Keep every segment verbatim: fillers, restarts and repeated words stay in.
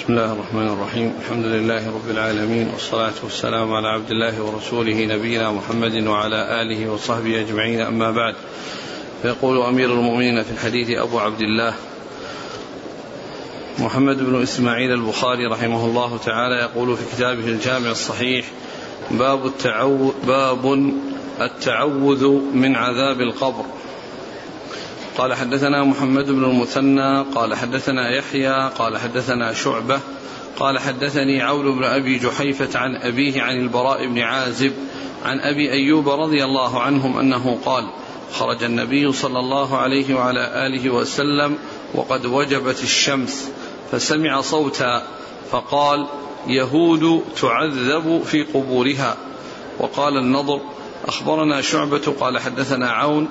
بسم الله الرحمن الرحيم. الحمد لله رب العالمين، والصلاة والسلام على عبد الله ورسوله نبينا محمد وعلى آله وصحبه أجمعين، أما بعد. فيقول أمير المؤمنين في الحديث أبو عبد الله محمد بن إسماعيل البخاري رحمه الله تعالى، يقول في كتابه الجامع الصحيح: باب التعوذ, باب التعوذ من عذاب القبر. قال حدثنا محمد بن المثنى قال حدثنا يحيى قال حدثنا شعبة قال حدثني عون بن أبي جحيفة عن أبيه عن البراء بن عازب عن أبي أيوب رضي الله عنهم أنه قال: خرج النبي صلى الله عليه وعلى آله وسلم وقد وجبت الشمس، فسمع صوتا فقال: يهود تعذب في قبورها. وقال النضر: أخبرنا شعبة قال حدثنا عون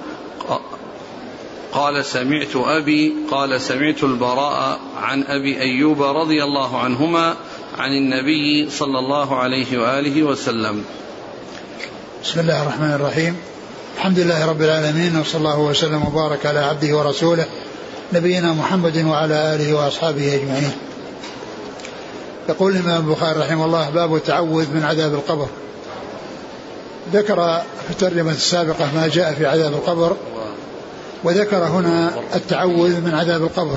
قال سمعت أبي قال سمعت البراء عن أبي أيوب رضي الله عنهما عن النبي صلى الله عليه وآله وسلم. بسم الله الرحمن الرحيم. الحمد لله رب العالمين، وصلى الله وسلم وبارك على عبده ورسوله نبينا محمد وعلى آله وأصحابه أجمعين. يقول الإمام البخاري رحمه الله: باب التعوذ من عذاب القبر. ذكر في الترجمة السابقة ما جاء في عذاب القبر، وذكر هنا التعوذ من عذاب القبر.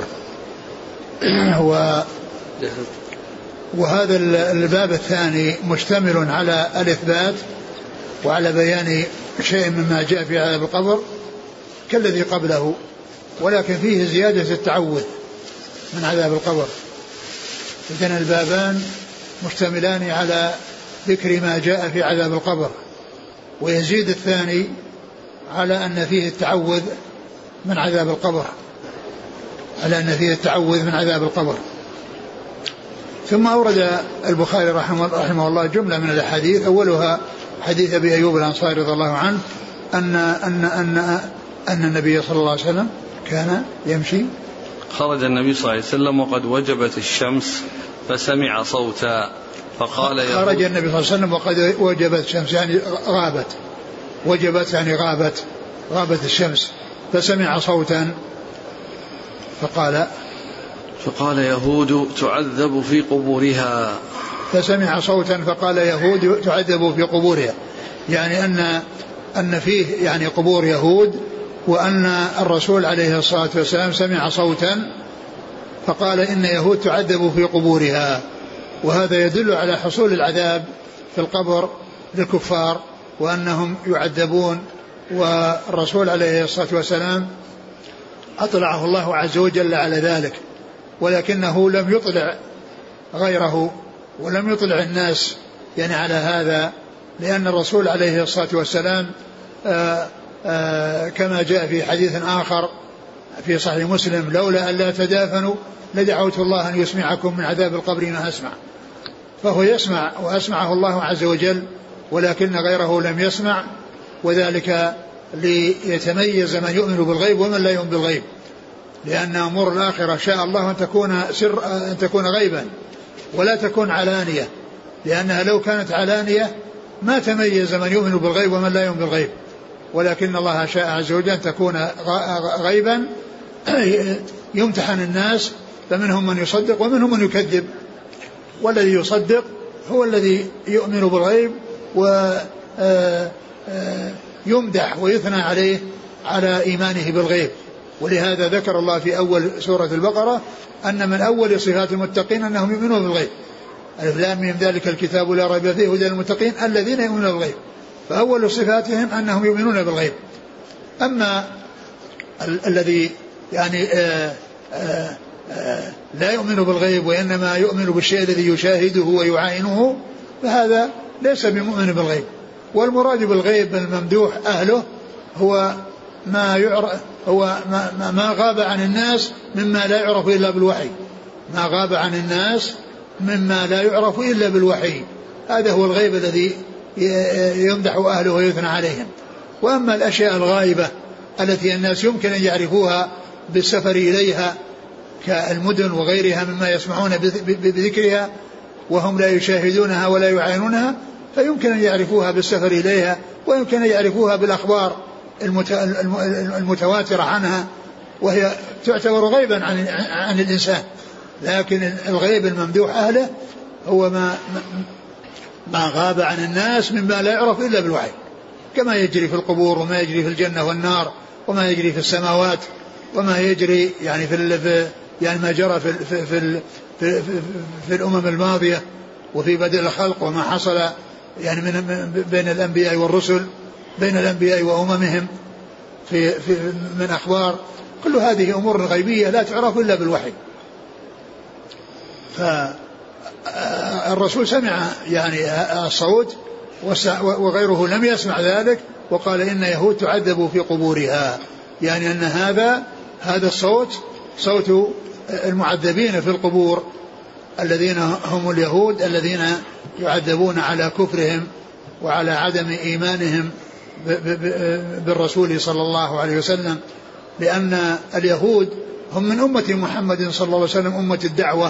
وهذا الباب الثاني مشتمل على الإثبات وعلى بيان شيء مما جاء في عذاب القبر كالذي قبله، ولكن فيه زيادة التعوذ من عذاب القبر. إذن البابان مشتملان على ذكر ما جاء في عذاب القبر، ويزيد الثاني على أن فيه التعوذ من عذاب القبر على أن فيه التعوذ من عذاب القبر. ثم أورد البخاري رحمه, رحمه الله جملة من الأحاديث، أولها حديث أبي أيوب الأنصاري رضي الله عنه أن, أن, أن, أن النبي صلى الله عليه وسلم كان يمشي. خرج النبي صلى الله عليه وسلم وقد وجبت الشمس فسمع صوتا فقال: خرج النبي صلى الله عليه وسلم وقد وجبت الشمس، يعني غابت، وجبت يعني غابت غابت الشمس، فسمع صوتا فقال فقال: يهود تعذب في قبورها. فسمع صوتا فقال: يهود تعذب في قبورها، يعني أن أن فيه يعني قبور يهود، وأن الرسول عليه الصلاة والسلام سمع صوتا فقال: إن يهود تعذب في قبورها. وهذا يدل على حصول العذاب في القبر للكفار، وأنهم يعذبون. والرسول عليه الصلاة والسلام أطلعه الله عز وجل على ذلك، ولكنه لم يطلع غيره ولم يطلع الناس يعني على هذا، لأن الرسول عليه الصلاة والسلام آآ آآ كما جاء في حديث آخر في صحيح مسلم: لولا أن لا تدافنوا لدعوت الله أن يسمعكم من عذاب القبر ما أسمع. فهو يسمع وأسمعه الله عز وجل، ولكن غيره لم يسمع، وذلك ليتميز من يؤمن بالغيب ومن لا يؤمن بالغيب، لأن أمور الآخرة شاء الله أن تكون سر أن تكون غيبا ولا تكون علانية، لأنها لو كانت علانية ما تميز من يؤمن بالغيب ومن لا يؤمن بالغيب، ولكن الله شاء عز وجل أن تكون غيبا يمتحن الناس، فمنهم من يصدق ومنهم من يكذب. والذي يصدق هو الذي يؤمن بالغيب ويمدح ويثنى عليه على إيمانه بالغيب. ولهذا ذكر الله في أول سورة البقرة أن من أول صفات المتقين أنهم يؤمنون بالغيب: ألف لام ميم ذلك الكتاب لا ريب فيه هدى للمتقين الذين يؤمنون بالغيب. فأول صفاتهم أنهم يؤمنون بالغيب. أما ال- الذي يعني آآ آآ آآ لا يؤمن بالغيب وإنما يؤمن بالشيء الذي يشاهده ويعاينه، فهذا ليس بمؤمن بالغيب. والمراد بالغيب الممدوح أهله هو ما يعرف هو ما, ما غاب عن الناس مما لا يعرف إلا بالوحي ما غاب عن الناس مما لا يعرف إلا بالوحي هذا هو الغيب الذي يمدح أهله ويثنى عليهم. وأما الأشياء الغائبة التي الناس يمكن أن يعرفوها بالسفر إليها كالمدن وغيرها مما يسمعون بذكرها وهم لا يشاهدونها ولا يعاينونها، فيمكن أن يعرفوها بالسفر إليها، ويمكن أن يعرفوها بالأخبار المتواترة عنها، وهي تعتبر غيبا عن, عن الإنسان. لكن الغيب الممدوح أهله هو ما, ما غاب عن الناس مما لا يعرف إلا بالوحي، كما يجري في القبور وما يجري في الجنة والنار وما يجري في السماوات وما يجري يعني في يعني ما جرى في في في, في, في, في الأمم الماضية وفي بدء الخلق وما حصل يعني من بين الأنبياء والرسل بين الأنبياء وأممهم في, في من أخبار. كل هذه أمور غيبية لا تعرف إلا بالوحي. فالرسول سمع يعني الصوت وغيره لم يسمع ذلك، وقال إن يهود تعذب في قبورها، يعني أن هذا هذا الصوت صوت المعذبين في القبور الذين هم اليهود الذين يعذبون على كفرهم وعلى عدم إيمانهم بالرسول صلى الله عليه وسلم، لأن اليهود هم من أمة محمد صلى الله عليه وسلم أمة الدعوة،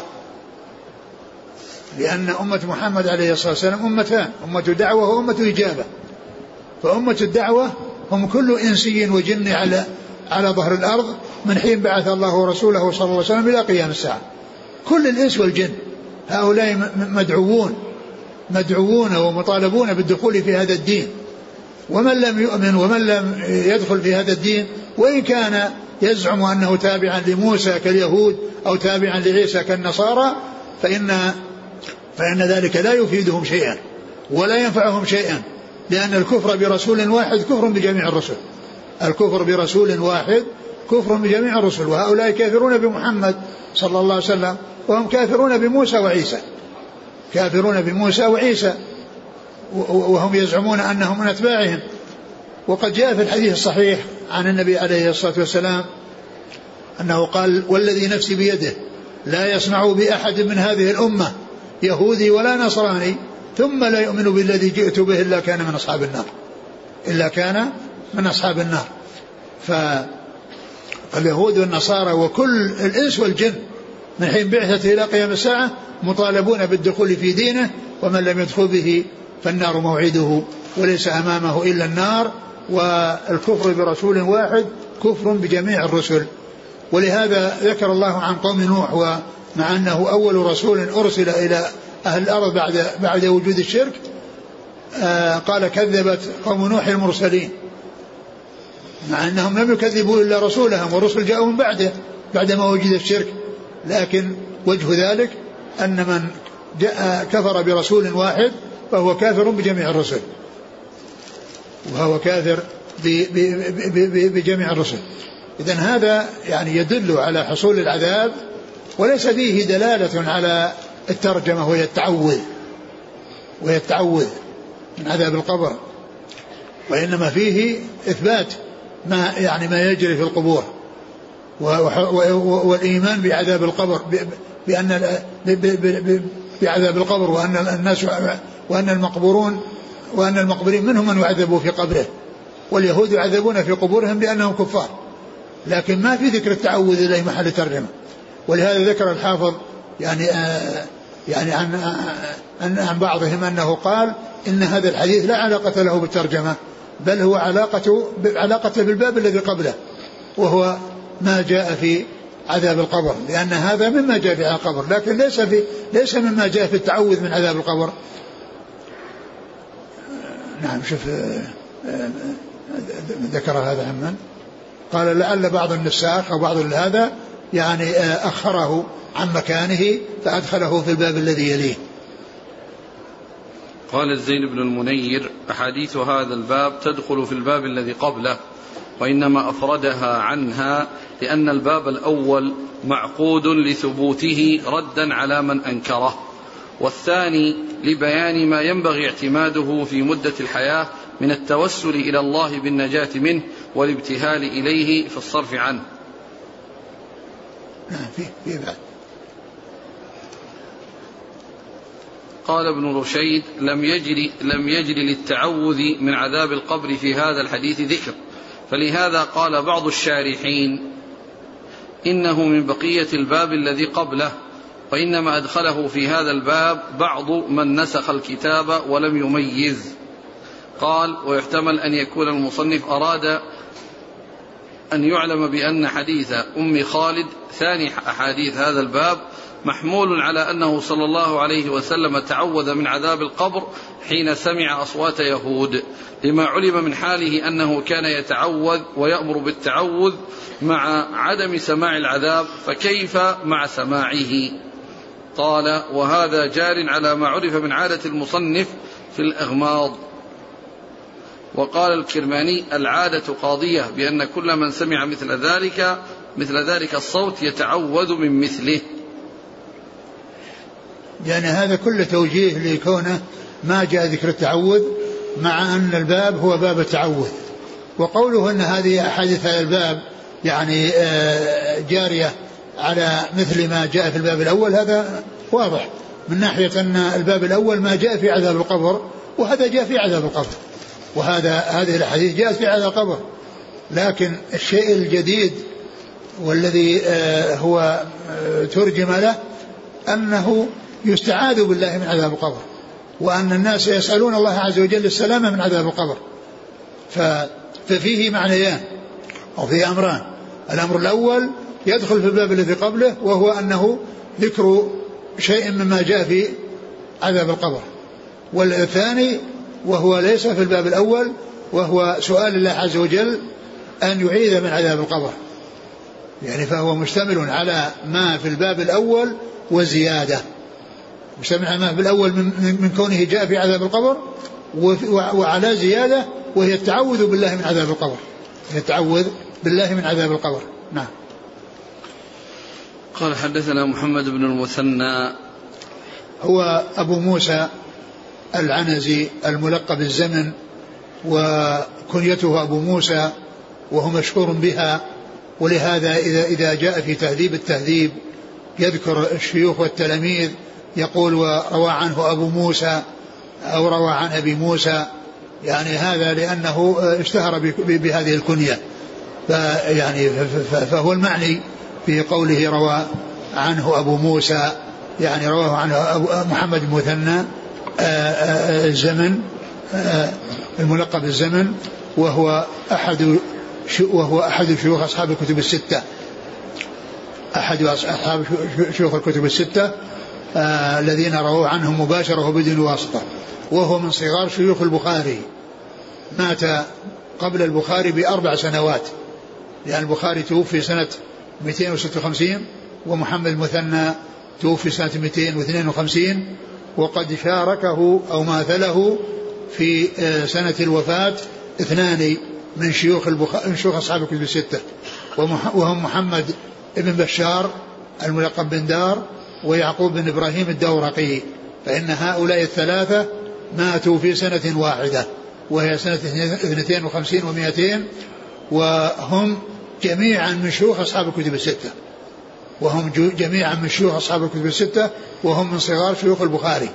لأن أمة محمد عليه الصلاة والسلام أمتان، أمة دعوة وأمة إجابة. فأمة الدعوة هم كل إنسي وجن على على ظهر الأرض من حين بعث الله رسوله صلى الله عليه وسلم إلى قيام الساعة، كل الإنس والجن هؤلاء مدعوون مدعوون ومطالبون بالدخول في هذا الدين، ومن لم يؤمن ومن لم يدخل في هذا الدين وإن كان يزعم أنه تابعا لموسى كاليهود أو تابعا لعيسى كالنصارى فإن فإن ذلك لا يفيدهم شيئا ولا ينفعهم شيئا، لأن الكفر برسول واحد كفر بجميع الرسل، الكفر برسول واحد كفر بجميع الرسل، وهؤلاء كافرون بمحمد صلى الله عليه وسلم وهم كافرون بموسى وعيسى، كافرون بموسى وعيسى وهم يزعمون أنهم من أتباعهم. وقد جاء في الحديث الصحيح عن النبي عليه الصلاة والسلام أنه قال: والذي نفسي بيده لا يسمع بأحد من هذه الأمة يهودي ولا نصراني ثم لا يؤمن بالذي جئت به إلا كان من أصحاب النار، إلا كان من أصحاب النار. فاليهود والنصارى وكل الإنس والجن من حين بعثته إلى قيام الساعة مطالبون بالدخول في دينه، ومن لم يدخل به فالنار موعده وليس أمامه إلا النار، والكفر برسول واحد كفر بجميع الرسل. ولهذا ذكر الله عن قوم نوح، ومع أنه أول رسول أرسل إلى أهل الأرض بعد, بعد وجود الشرك، آه قال: كذبت قوم نوح المرسلين، مع أنهم لم يكذبوا إلا رسولهم والرسل جاءوا من بعده بعدما وجد الشرك، لكن وجه ذلك أن من جاء كفر برسول واحد فهو كافر بجميع الرسل، وهو كافر بجميع الرسل. إذن هذا يعني يدل على حصول العذاب، وليس فيه دلالة على الترجمة وهي التعوذ وهي التعوذ من عذاب القبر، وإنما فيه إثبات ما يعني ما يجري في القبور والإيمان بعذاب القبر، بأن بعذاب القبر، وأن الناس وأن المقبورون وأن المقبرين منهم من يعذبوا في قبره، واليهود يعذبون في قبورهم لأنهم كفار، لكن ما في ذكر التعوذ إليه محل ترجمة. ولهذا ذكر الحافظ يعني آه يعني عن آه عن بعضهم أنه قال إن هذا الحديث لا علاقة له بالترجمة، بل هو علاقته علاقته بالباب الذي قبله، وهو ما جاء في عذاب القبر، لأن هذا مما جاء في عذاب القبر، لكن ليس في ليس مما جاء في التعوذ من عذاب القبر. نعم. شوف ذكر هذا عمن قال لعل بعض النساخ أو بعض هذا يعني أخره عن مكانه فأدخله في الباب الذي يليه. قال الزين بن المنير: أحاديث هذا الباب تدخل في الباب الذي قبله، وإنما أفردها عنها لأن الباب الأول معقود لثبوته ردا على من أنكره، والثاني لبيان ما ينبغي اعتماده في مدة الحياة من التوسل إلى الله بالنجاة منه والابتهال إليه في الصرف عنه. قال ابن رشيد: لم يجري, لم يجري للتعوذ من عذاب القبر في هذا الحديث ذكر، فلهذا قال بعض الشارحين إنه من بقية الباب الذي قبله، وإنما أدخله في هذا الباب بعض من نسخ الكتاب ولم يميز. قال: ويحتمل أن يكون المصنف أراد أن يعلم بأن حديث أم خالد ثاني أحاديث هذا الباب، محمول على أنه صلى الله عليه وسلم تعوذ من عذاب القبر حين سمع أصوات يهود، لما علم من حاله أنه كان يتعوذ ويأمر بالتعوذ مع عدم سماع العذاب، فكيف مع سماعه؟ قال: وهذا جار على ما عرف من عادة المصنف في الأغماض. وقال الكرماني: العادة قاضية بأن كل من سمع مثل ذلك مثل ذلك الصوت يتعوذ من مثله. يعني هذا كل توجيه لكونه ما جاء ذكر التعوذ، مع أن الباب هو باب التعوذ. وقوله أن هذه أحاديث هذا الباب يعني جارية على مثل ما جاء في الباب الأول، هذا واضح من ناحية أن الباب الأول ما جاء في عذاب القبر، وهذا جاء في عذاب القبر، وهذا هذه الحديث جاءت في عذاب القبر. لكن الشيء الجديد والذي هو ترجم له أنه يستعاذ بالله من عذاب القبر، وأن الناس يسألون الله عز وجل السلامة من عذاب القبر. ففيه معنيان أو فيه أمران. الأمر الأول يدخل في الباب الذي قبله، وهو أنه ذكر شيء مما جاء في عذاب القبر. والثاني وهو ليس في الباب الأول، وهو سؤال الله عز وجل أن يعيذ من عذاب القبر، يعني فهو مشتمل على ما في الباب الأول وزيادة، مشتمل على ما في الأول من, من كونه جاء في عذاب القبر، وعلى زيادة وهي التعوذ بالله من عذاب القبر، هي التعوذ بالله من عذاب القبر. نعم. قال: حدثنا محمد بن المثنى، هو أبو موسى العنزي الملقب الزمن، وكنيته أبو موسى، وهو مشهور بها، ولهذا إذا, إذا جاء في تهذيب التهذيب يذكر الشيوخ والتلاميذ يقول: وروى عنه أبو موسى أو روى عن أبي موسى، يعني هذا لأنه اشتهر بهذه الكنية، فيعني فهو المعني في قوله روى عنه أبو موسى، يعني رواه عنه محمد بن مثنى الزمن الملقب الزمن، وهو أحد وهو أحد شيوخ أصحاب الكتب الستة، أحد أصحاب شيوخ الكتب الستة الذين رووا عنه مباشرة وبدون واسطة، وهو من صغار شيوخ البخاري، مات قبل البخاري بأربع سنوات، لأن البخاري توفي سنة مئتين وستة وخمسين، ومحمد المثنى توفي سنة مئتين واثنين وخمسين، وقد شاركه أو ماثله في سنة الوفاة اثنان من شيوخ البخاري من شيوخ أصحاب الكتب الستة، وهم محمد بن بشار الملقب بن دار، ويعقوب بن إبراهيم الدورقي، فإن هؤلاء الثلاثة ماتوا في سنة واحدة، وهي سنة اثنتين وخمسين ومئتين، وهم جميعا من شيوخ أصحاب الكتب الستة، وهم جميعا من شيوخ أصحاب الكتب الستة، وهم من صغار شيوخ البخاري.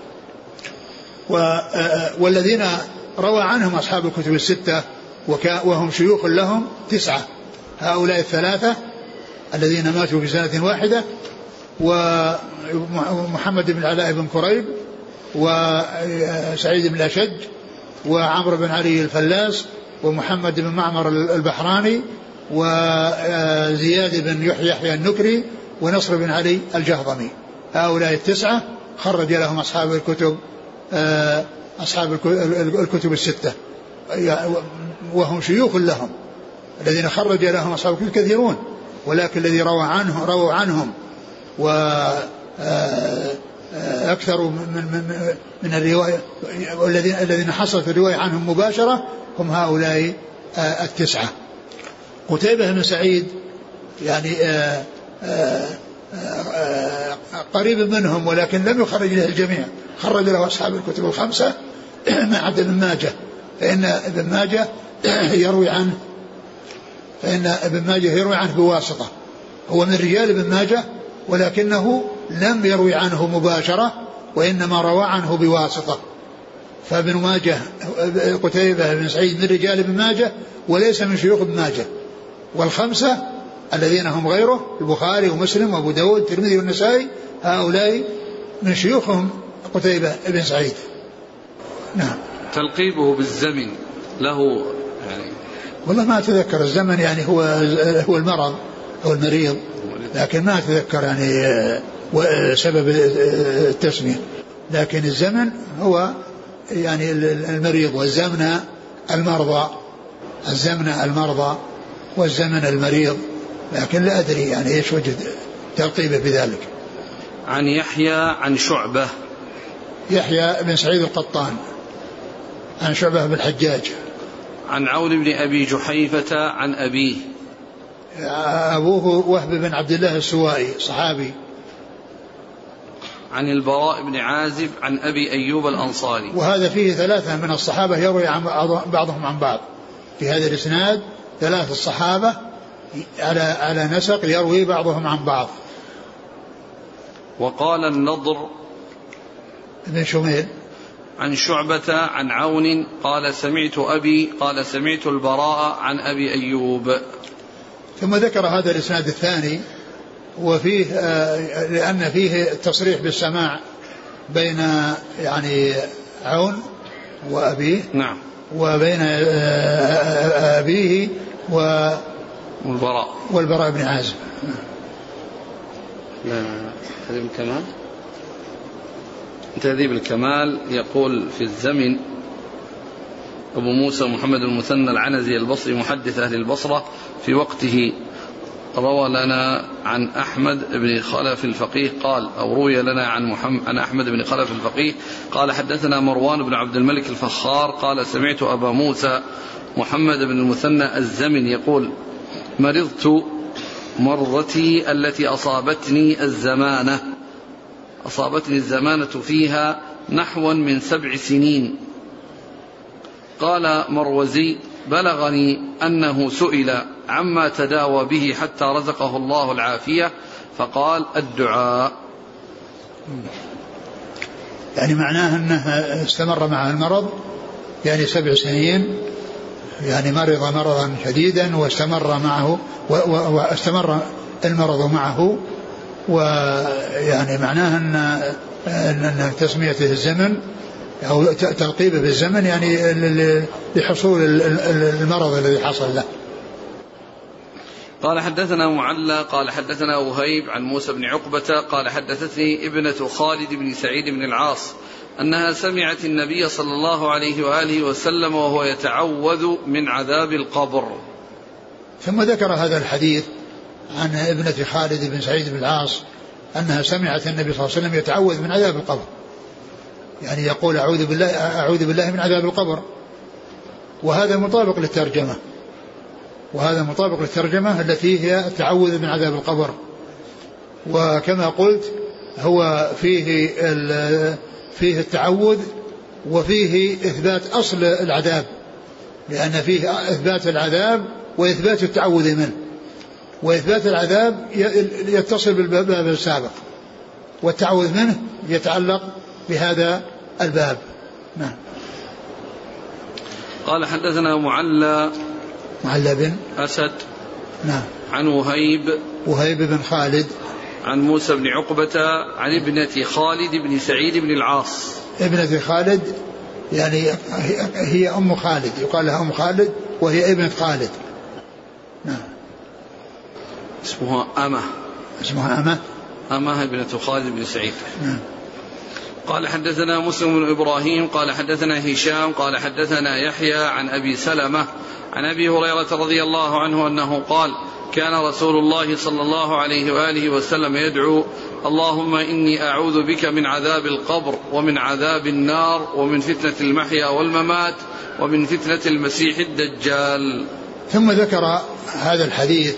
والذين روى عنهم أصحاب الكتب الستة وهم شيوخ لهم تسعة، هؤلاء الثلاثة الذين ماتوا في سنة واحدة، ومحمد بن العلاء بن كريب، وسعيد بن الأشج، وعمرو بن علي الفلاس، ومحمد بن معمر البحراني، وزياد بن يحيى النكري، ونصر بن علي الجهضمي. هؤلاء التسعة خرج لهم أصحاب الكتب أصحاب الكتب الستة، وهم شيوخ لهم. الذين خرج لهم أصحاب الكتب كثيرون، ولكن الذي روى عنه رووا عنهم وأكثر من من من الرواية، والذين الذين حصلت الرواية عنهم مباشرة هم هؤلاء التسعة. قتيبة بن سعيد يعني آآ آآ آآ قريب منهم، ولكن لم يخرج له الجميع، خرج له أصحاب الكتب الخمسة ما عدا ابن ماجه، فإن ابن ماجه يروي عنه فإن ابن ماجه يروي عنه بواسطة، هو من رجال ابن ماجه، ولكنه لم يروي عنه مباشرة، وإنما روى عنه بواسطة. فابن ماجه قتيبة بن سعيد من رجال ابن ماجه وليس من شيوخ ابن ماجه. والخمسة الذين هم غيره البخاري ومسلم وابو داود والترمذي والنسائي، هؤلاء من شيوخهم قتيبة بن سعيد. نعم. تلقيبه بالزمن له يعني والله ما أتذكر الزمن، يعني هو هو المرض أو المريض، لكن ما أتذكر يعني وسبب التسمية. لكن الزمن هو يعني المريض، والزمن المرضى، الزمن المرضى والزمن المريض، لكن لا أدري يعني إيش وجه ترتيبه بذلك. عن يحيى عن شعبة. يحيى بن سعيد القطان عن شعبة بن الحجاج. عن عون بن أبي جحيفة عن أبيه. أبوه وهب بن عبد الله السوائي صحابي. عن البراء بن عازب عن أبي أيوب الأنصاري. وهذا فيه ثلاثة من الصحابة يروي عن بعضهم عن بعض، في هذا الإسناد ثلاث الصحابة على على نسق يروي بعضهم عن بعض. وقال النضر بن شميل عن شعبة عن عون قال سمعت أبي قال سمعت البراء عن أبي أيوب. ثم ذكر هذا الإسناد الثاني وفيه آه لأن فيه التصريح بالسماع بين يعني عون وأبيه. نعم. وبين آه أبيه والبراء والبراء بن عازب. لا تهذيب الكمال تهذيب الكمال يقول في الزمن أبو موسى محمد المثنى العنزي البصري محدث أهل البصرة في وقته روى لنا عن أحمد بن خلف الفقيه قال أو روي لنا عن, محمد عن أحمد بن خلف الفقيه قال حدثنا مروان بن عبد الملك الفخار قال سمعت أبا موسى محمد بن المثنى الزمن يقول مرضت مرضتي التي أصابتني الزمانة أصابتني الزمانة فيها نحو من سبع سنين. قال مروزي بلغني أنه سئل عما تداوى به حتى رزقه الله العافية فقال الدعاء. يعني معناه أنه استمر معه المرض يعني سبع سنين، يعني مرض مرضا شديدا واستمر معه واستمر المرض معه، ويعني معناه أن أن تسميته الزمن أو تلقيبه بالزمن يعني لحصول المرض الذي حصل له. قال حدثنا معلى قال حدثنا وهيب عن موسى بن عقبة قال حدثتني ابنة خالد بن سعيد بن العاص أنها سمعت النبي صلى الله عليه وآله وسلم وهو يتعوذ من عذاب القبر. ثم ذكر هذا الحديث عن ابنة خالد بن سعيد بن العاص أنها سمعت النبي صلى الله عليه وسلم يتعوذ من عذاب القبر، يعني يقول أعوذ بالله, أعوذ بالله من عذاب القبر، وهذا مطابق للترجمة وهذا مطابق للترجمة التي هي التعوذ من عذاب القبر. وكما قلت هو فيه فيه التعوذ وفيه إثبات أصل العذاب، لأن فيه إثبات العذاب وإثبات التعوذ منه، وإثبات العذاب يتصل بالباب السابق، والتعوذ منه يتعلق بهذا الباب. نعم. قال حدثنا معلى معلى بن أسد. نعم. عن وهيب وهيب بن خالد عن موسى بن عقبة عن ابنة خالد بن سعيد بن العاص. ابنة خالد يعني هي أم خالد، يقال لها أم خالد وهي ابنة خالد. نعم. اسمها أمة. اسمها أمة. أمة ابنة خالد بن سعيد. نعم. قال حدثنا مسلم بن إبراهيم قال حدثنا هشام قال حدثنا يحيى عن أبي سلمة عن أبي هريرة رضي الله عنه أنه قال كان رسول الله صلى الله عليه وآله وسلم يدعو اللهم إني أعوذ بك من عذاب القبر ومن عذاب النار ومن فتنة المحيا والممات ومن فتنة المسيح الدجال. ثم ذكر هذا الحديث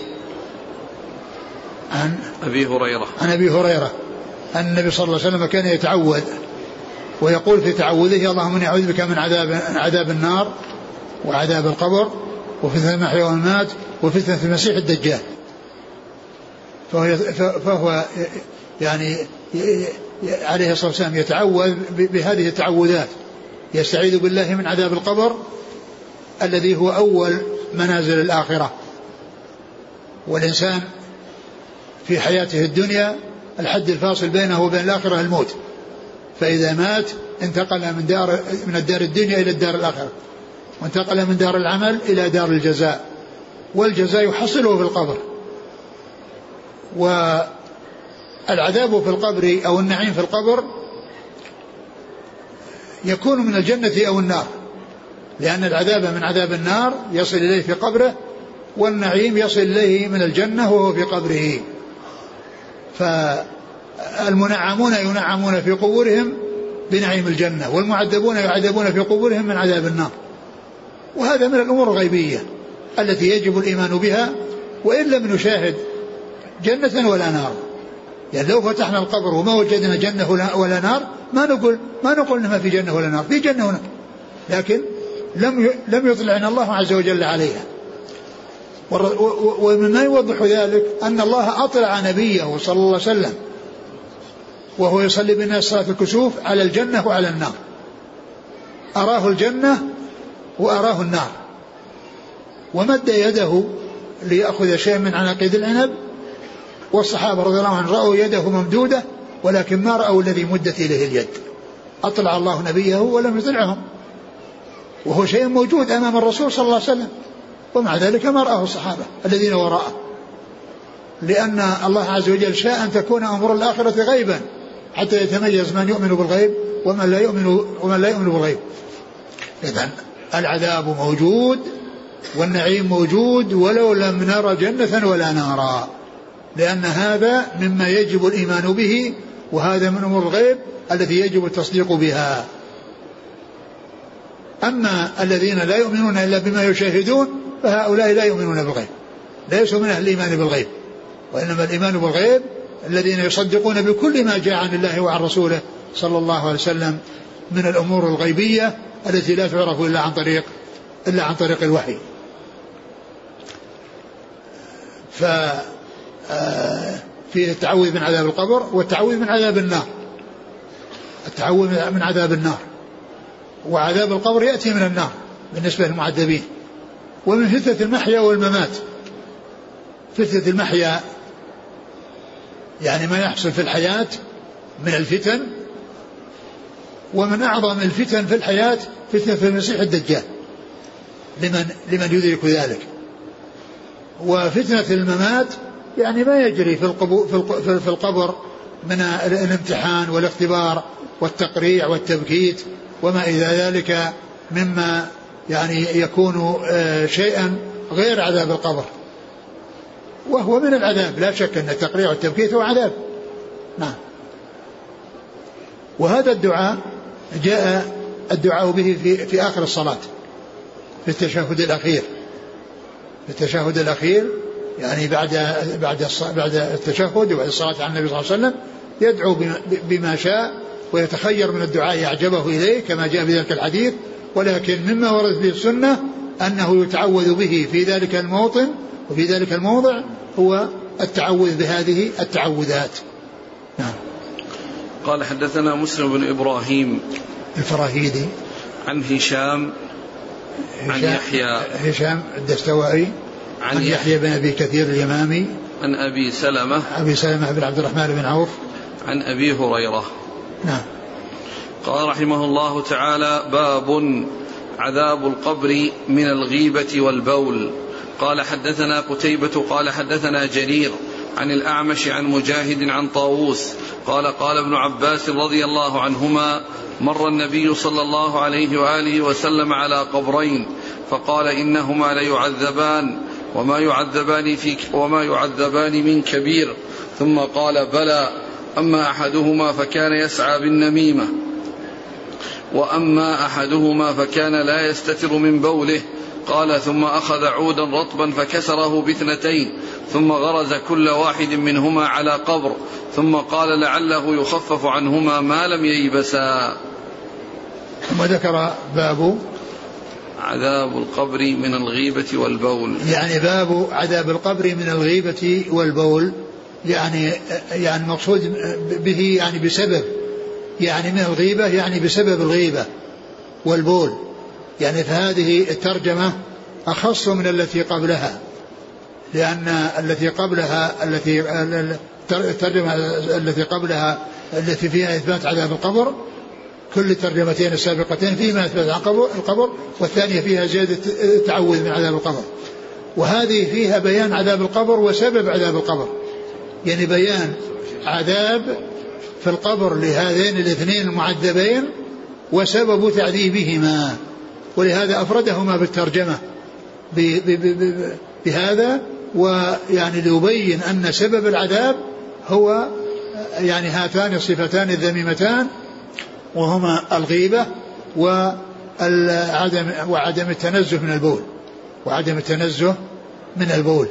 عن أبي هريرة عن أبي هريرة أن النبي صلى الله عليه وسلم كان يتعوذ ويقول في تعوذه اللهم إني أعوذ بك من عذاب عذاب النار وعذاب القبر وفتنة المحيا والممات وفتنة المسيح الدجال. فهو, فهو يعني عليه الصلاة والسلام يتعوذ بهذه التعوذات، يستعيذ بالله من عذاب القبر الذي هو أول منازل الآخرة، والإنسان في حياته الدنيا الحد الفاصل بينه وبين الآخرة الموت، فإذا مات انتقل من دار من الدار الدنيا إلى الدار الآخرة، وانتقل من دار العمل إلى دار والجزاء يحصله في القبر. العذاب في القبر أو النعيم في القبر يكون من الجنة أو النار، لأن العذاب من عذاب النار يصل إليه في قبره، والنعيم يصل إليه من الجنة وهو في قبره. فالمنعمون ينعمون في قبورهم بنعيم الجنة، والمعذبون يعذبون في قبورهم من عذاب النار. وهذا من الأمور الغيبية التي يجب الإيمان بها وإن لم نشاهد جنة ولا نار. يعني لو فتحنا القبر وما وجدنا جنة ولا نار ما نقول ما نقول إنما في جنة ولا نار، في جنة ونار، لكن لم لم يطلعنا الله عز وجل عليها. ومما يوضح ذلك أن الله أطلع نبيه صلى الله عليه وسلم وهو يصلي بالناس صلاة الكسوف على الجنة وعلى النار، أراه الجنة وأراه النار، ومد يده ليأخذ شيء من عناقيد العنب، والصحابة رضي الله عنهم رأوا يده ممدودة ولكن ما رأوا الذي مدت إليه اليد. أطلع الله نبيه ولم يطلعهم، وهو شيء موجود أمام الرسول صلى الله عليه وسلم، ومع ذلك ما رآه الصحابة الذين وراءه، لأن الله عز وجل شاء أن تكون أمور الآخرة غيبا حتى يتميز من يؤمن بالغيب ومن لا يؤمن, ومن لا يؤمن بالغيب. إذن العذاب موجود والنعيم موجود ولو لم نرى جنة ولا نارا، لأن هذا مما يجب الإيمان به، وهذا من أمور الغيب التي يجب التصديق بها. أما الذين لا يؤمنون إلا بما يشاهدون فهؤلاء لا يؤمنون بالغيب، ليسوا من أهل الإيمان بالغيب، وإنما الإيمان بالغيب الذين يصدقون بكل ما جاء عن الله وعن رسوله صلى الله عليه وسلم من الأمور الغيبية التي لا تعرف إلا عن طريق إلا عن طريق الوحي. ف في التعوذ من عذاب القبر والتعوذ من عذاب النار. التعوذ من عذاب النار وعذاب القبر يأتي من النار بالنسبة للمعذبين. ومن فتنة المحيا والممات، فتنة المحيا يعني ما يحصل في الحياة من الفتن، ومن أعظم الفتن في الحياة فتنة المسيح الدجال لمن, لمن يدرك ذلك. وفتنة الممات يعني ما يجري في في القبر من الامتحان والاختبار والتقريع والتبكيت وما إلى ذلك مما يعني يكون شيئا غير عذاب القبر، وهو من العذاب لا شك أن التقريع والتبكيت هو عذاب. نعم. وهذا الدعاء جاء الدعاء به في, في آخر الصلاة في التشهد الأخير، في التشهد الأخير يعني بعد بعد بعد التشهد وبعد الصلاة على النبي صلى الله عليه وسلم يدعو بما شاء ويتخير من الدعاء أعجبه إليه كما جاء في ذلك الحديث، ولكن مما ورد به السنة أنه يتعوذ به في ذلك الموطن وفي ذلك الموضع هو التعوذ بهذه التعوذات. نعم. قال حدثنا مسلم بن إبراهيم الفراهيدي عن هشام عن يحيى هشام الدستوائي عن, عن يحيى بن أبي كثير اليمامي عن أبي سلمة أبي سلمة بن عبد الرحمن بن عوف عن أبي هريرة. نعم. قال رحمه الله تعالى: باب عذاب القبر من الغيبة والبول. قال حدثنا قتيبة قال حدثنا جرير عن الأعمش عن مجاهد عن طاووس قال قال ابن عباس رضي الله عنهما: مر النبي صلى الله عليه وآله وسلم على قبرين فقال: إنهما ليعذبان وما يعذبان, في وما يعذبان من كبير. ثم قال: بلى، أما أحدهما فكان يسعى بالنميمة، وأما أحدهما فكان لا يستتر من بوله. قال: ثم أخذ عودا رطبا فكسره باثنتين ثم غرز كل واحد منهما على قبر ثم قال: لعله يخفف عنهما ما لم ييبسا. ثم ذكر باب عذاب القبر من الغيبة والبول، يعني باب عذاب القبر من الغيبة والبول، يعني يعني مقصود به يعني بسبب، يعني من الغيبة يعني بسبب الغيبة والبول، يعني فهذه الترجمة أخص من التي قبلها، لأن التي قبلها التي الترجمة التي قبلها التي فيها إثبات عذاب القبر، كل الترجمتين السابقتين فيما إثبات القبر، والثانية فيها زيادة التعوذ من عذاب القبر، وهذه فيها بيان عذاب القبر وسبب عذاب القبر، يعني بيان عذاب في القبر لهذين الاثنين المعذبين وسبب تعذيبهما، ولهذا أفردهما بالترجمة بهذا، ويعني ليبين أن سبب العذاب هو يعني هاتان الصفتان الذميمتان، وهما الغيبة وعدم وعدم التنزه من البول وعدم التنزه من البول.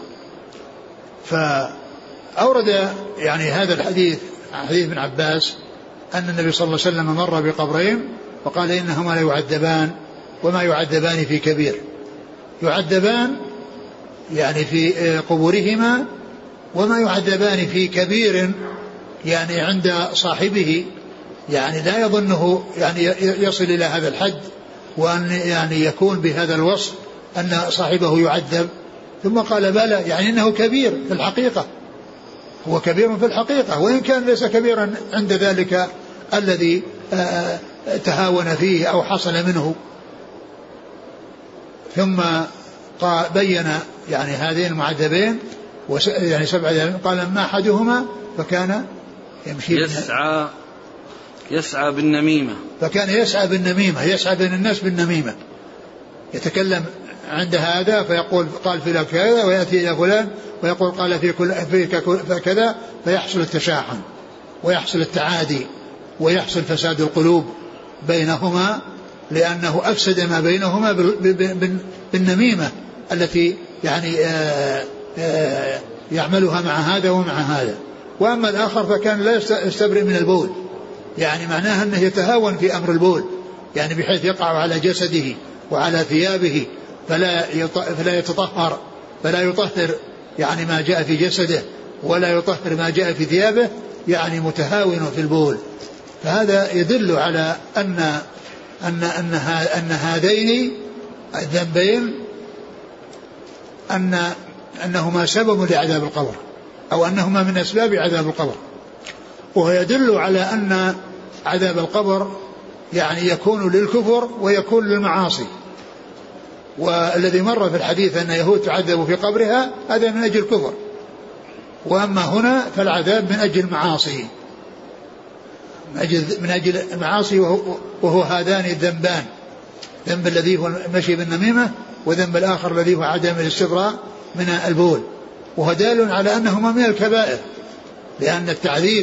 فأورد يعني هذا الحديث حديث ابن عباس أن النبي صلى الله عليه وسلم مر بقبرين وقال إنهما لا يعذبان وما يعذبان في كبير. يعذبان يعني في قبورهما، وما يعذبان في كبير يعني عند صاحبه، يعني لا يظنه يعني يصل إلى هذا الحد وأن يعني يكون بهذا الوصف أن صاحبه يعذب. ثم قال بلى، يعني إنه كبير في الحقيقة، هو كبير في الحقيقة، وإن كان ليس كبيرا عند ذلك الذي تهاون فيه أو حصل منه. ثم بين يعني هذين المعذبين يعني سبعة، قال ما أحدهما فكان يمشي يسعى يسعى بالنميمة، فكان يسعى بالنميمة، يسعى بين الناس بالنميمة، يتكلم عند هذا فيقول قال في كذا، ويأتي إلى فلان ويقول قال في كل في كذا، فيحصل التشاحن ويحصل التعادي ويحصل فساد القلوب بينهما، لأنه أفسد ما بينهما بالنميمة التي يعني آآ آآ يعملها مع هذا ومع هذا. وأما الآخر فكان لا يستبرئ من البول، يعني معناها أنه يتهاون في أمر البول، يعني بحيث يقع على جسده وعلى ثيابه فلا فلا يتطهر فلا يطهر يعني ما جاء في جسده ولا يطهر ما جاء في ثيابه، يعني متهاون في البول. فهذا يدل على أن أن أن أن هذين الذنبين أن أنهما سبب لعذاب القبر، أو أنهما من أسباب عذاب القبر. وهو يدل على أن عذاب القبر يعني يكون للكفر ويكون للمعاصي. والذي مر في الحديث أن يهود تعذب في قبرها هذا من أجل الكفر، وأما هنا فالعذاب من أجل المعاصي، من أجل المعاصي، وهو, وهو هذان الذنبان، ذنب الذي هو المشي بالنميمة، وذنب الآخر الذي هو عدم الاستبراء من البول. وهو دال على أنهما من الكبائر، لأن التعذيب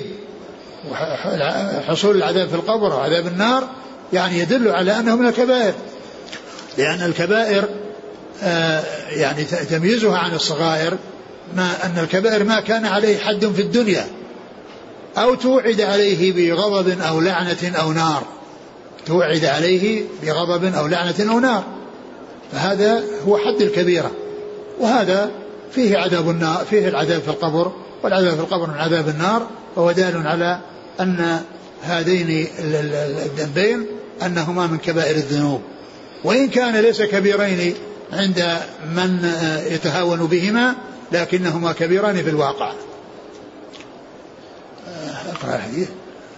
وحصول العذاب في القبر وعذاب النار يعني يدل على أنه من الكبائر، لأن الكبائر آه يعني تمييزها عن الصغائر ما أن الكبائر ما كان عليه حد في الدنيا أو توعد عليه بغضب أو لعنة أو نار، توعد عليه بغضب أو لعنة أو نار، فهذا هو حد الكبيرة. وهذا فيه عذاب النار، فيه العذاب في القبر، والعذاب في القبر من عذاب النار، وهو دال على أن هذين الذنبين أنهما من كبائر الذنوب، وإن كان ليس كبيرين عند من يتهاون بهما، لكنهما كبيران في الواقع. أقرأ الحديث.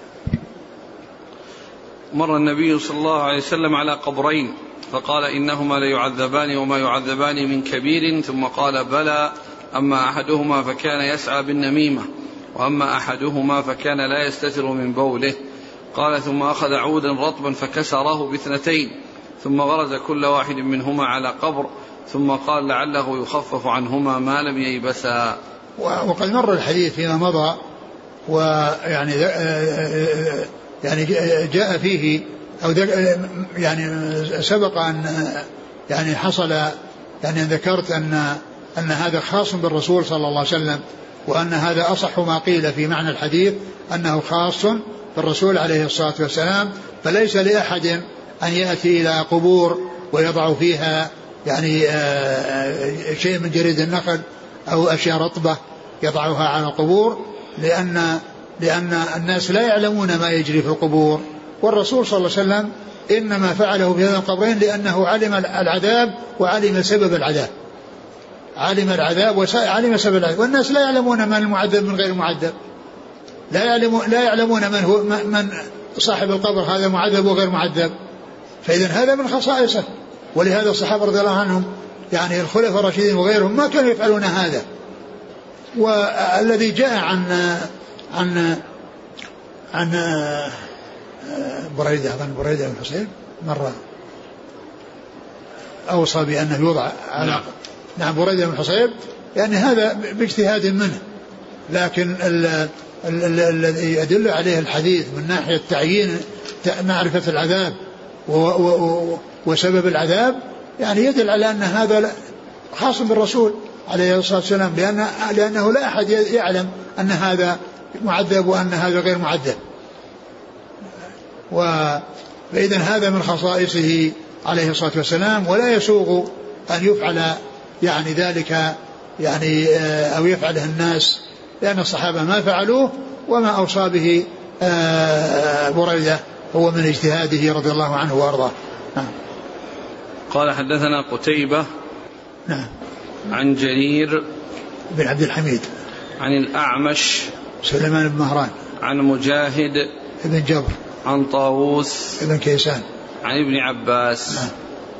مر النبي صلى الله عليه وسلم على قبرين فقال إنهما ليعذبان وما يعذبان من كبير، ثم قال بلى، أما أحدهما فكان يسعى بالنميمة، وأما أحدهما فكان لا يستتر من بوله. قال ثم أخذ عودا رطبا فكسره باثنتين، ثم غرز كل واحد منهما على قبر، ثم قال لعله يخفف عنهما ما لم ييبسا. وقد مر الحديث فيما مضى، ويعني يعني جاء فيه أو يعني سبق أن يعني حصل يعني ذكرت أن أن هذا خاص بالرسول صلى الله عليه وسلم، وأن هذا أصح ما قيل في معنى الحديث أنه خاص بالرسول عليه الصلاة والسلام، فليس لأحد أن يأتي إلى قبور ويضع فيها يعني شيء من جريد النخل أو أشياء رطبة يضعها على القبور، لأن لأن الناس لا يعلمون ما يجري في القبور، والرسول صلى الله عليه وسلم إنما فعله في هذا القبرين لأنه علم العذاب وعلم سبب العذاب، علم العذاب وعلم سبب العذاب، والناس لا يعلمون من المعذب من غير المعذب، لا يعلمون لا يعلمون من هو من صاحب القبر هذا معذب وغير معذب، فإذا هذا من خصائصه. ولهذا الصحابة رضي الله عنهم يعني الخلفاء الراشدين وغيرهم ما كانوا يفعلون هذا، والذي جاء عن عن عن بريدة أظن بريدة بن الحصيب مرة أوصى بأنه يوضع على نعم, نعم بريدة بن الحصيب، يعني هذا باجتهاد منه، لكن الذي يدل عليه الحديث من ناحية تعيين معرفة العذاب وسبب العذاب يعني يدل على أن هذا خاص بالرسول عليه الصلاة والسلام، لأن لأنه لا أحد يعلم أن هذا معذب وأن هذا غير معذب، فإذا هذا من خصائصه عليه الصلاة والسلام، ولا يسوغ أن يفعل يعني ذلك يعني أو يفعله الناس، لأن الصحابة ما فعلوه، وما أوصى به بريدة هو من اجتهاده رضي الله عنه وأرضاه. نعم. قال حدثنا قتيبة نعم عن جرير بن عبد الحميد عن الأعمش سليمان بن مهران عن مجاهد بن جبر عن طاووس بن كيسان عن ابن عباس. نعم.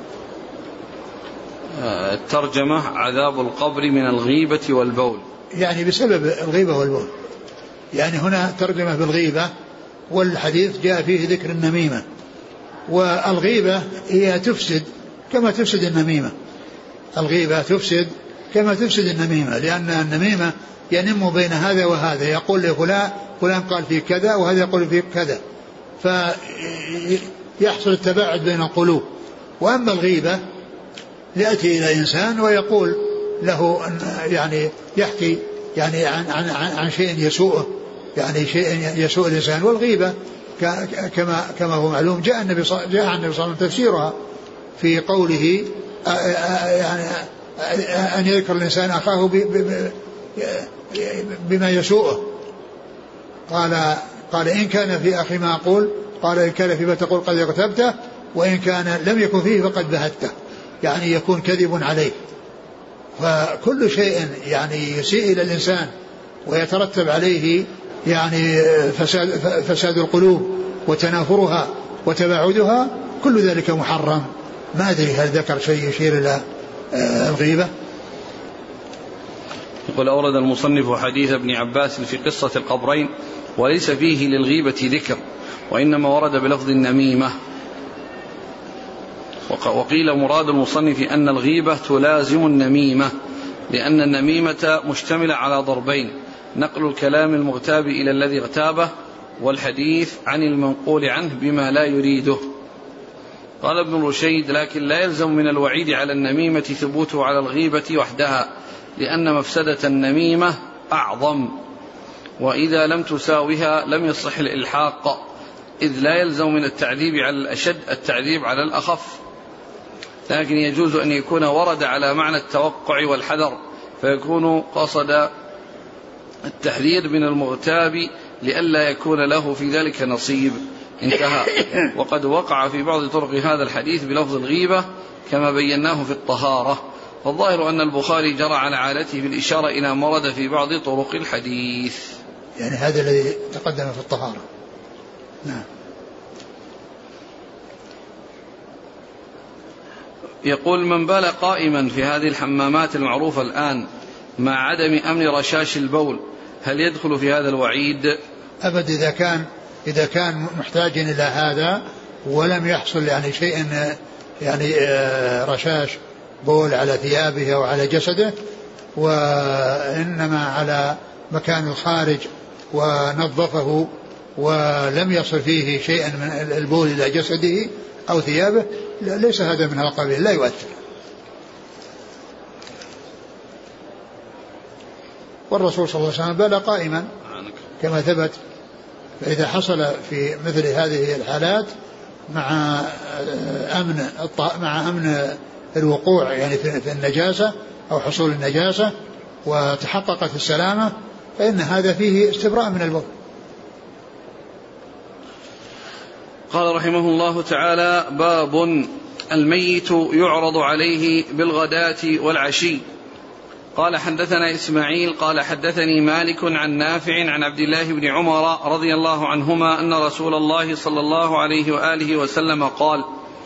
الترجمة عذاب القبر من الغيبة والبول، يعني بسبب الغيبة والبول، يعني هنا ترجمة بالغيبة، والحديث جاء فيه ذكر النميمة، والغيبة هي تفسد كما تفسد النميمة، الغيبة تفسد كما تفسد النميمة، لأن النميمة ينم بين هذا وهذا، يقول لفلان فلان قال فيه كذا وهذا يقول فيه كذا، فيحصل التباعد بين القلوب. وأما الغيبة يأتي إلى إنسان ويقول له يعني يحكي يعني عن, عن, عن شيء يسوءه، يعني شيء يسوء الإنسان، والغيبة كما كما هو معلوم جاء النبي صلى الله عليه وسلم تفسيرها في قوله يعني أن يذكر الإنسان أخاه بما يسوءه، قال قال إن كان في أخي ما أقول، قال إن كان فيما تقول قد اغتبته، وإن كان لم يكن فيه فقد بهته، يعني يكون كذب عليه. فكل شيء يعني يسيء إلى الإنسان ويترتب عليه يعني فساد, فساد القلوب وتنافرها وتباعدها، كل ذلك محرم. ما أدري هل ذكر شيء يشير إلى الغيبة. يقول أورد المصنف حديث ابن عباس في قصة القبرين وليس فيه للغيبة ذكر، وإنما ورد بلفظ النميمة. وقيل مراد المصنف أن الغيبة تلازم النميمة، لأن النميمة مشتملة على ضربين: نقل الكلام المغتاب إلى الذي اغتابه، والحديث عن المنقول عنه بما لا يريده. قال ابن رشيد: لكن لا يلزم من الوعيد على النميمة ثبوته على الغيبة وحدها، لأن مفسدة النميمة أعظم، وإذا لم تساوها لم يصح الإلحاق، إذ لا يلزم من التعذيب على الأشد التعذيب على الأخف، لكن يجوز أن يكون ورد على معنى التوقع والحذر، فيكون قصد التحذير من المغتاب لئلا يكون له في ذلك نصيب. انتهى. وقد وقع في بعض طرق هذا الحديث بلفظ الغيبة كما بيناه في الطهارة، فالظاهر أن البخاري جرى على عادته بالإشارة إلى ما ورد في بعض طرق الحديث، يعني هذا الذي تقدم في الطهارة. نعم. يقول: من بال قائما في هذه الحمامات المعروفة الآن مع عدم أمن رشاش البول، هل يدخل في هذا الوعيد؟ أبد، إذا كان إذا كان محتاجا إلى هذا ولم يحصل يعني شيء يعني رشاش بول على ثيابه أو على جسده، وإنما على مكان الخارج ونظفه ولم يصل فيه شيء من البول إلى جسده أو ثيابه، ليس هذا من القبيل، لا يؤثر. والرسول صلى الله عليه وسلم بال قائما كما ثبت، فإذا حصل في مثل هذه الحالات مع أمن مع أمن الوقوع يعني في النجاسة أو حصول النجاسة وتحققت السلامة، فإن هذا فيه استبراء من البول. قال رحمه الله تعالى: باب الميت يعرض عليه بالغداة والعشي. قال: حدثنا إسماعيل قال حدثني مالك عن نافع عن عبد الله بن عمر رضي الله عنهما أن رسول الله صلى الله عليه وآله وسلم قال: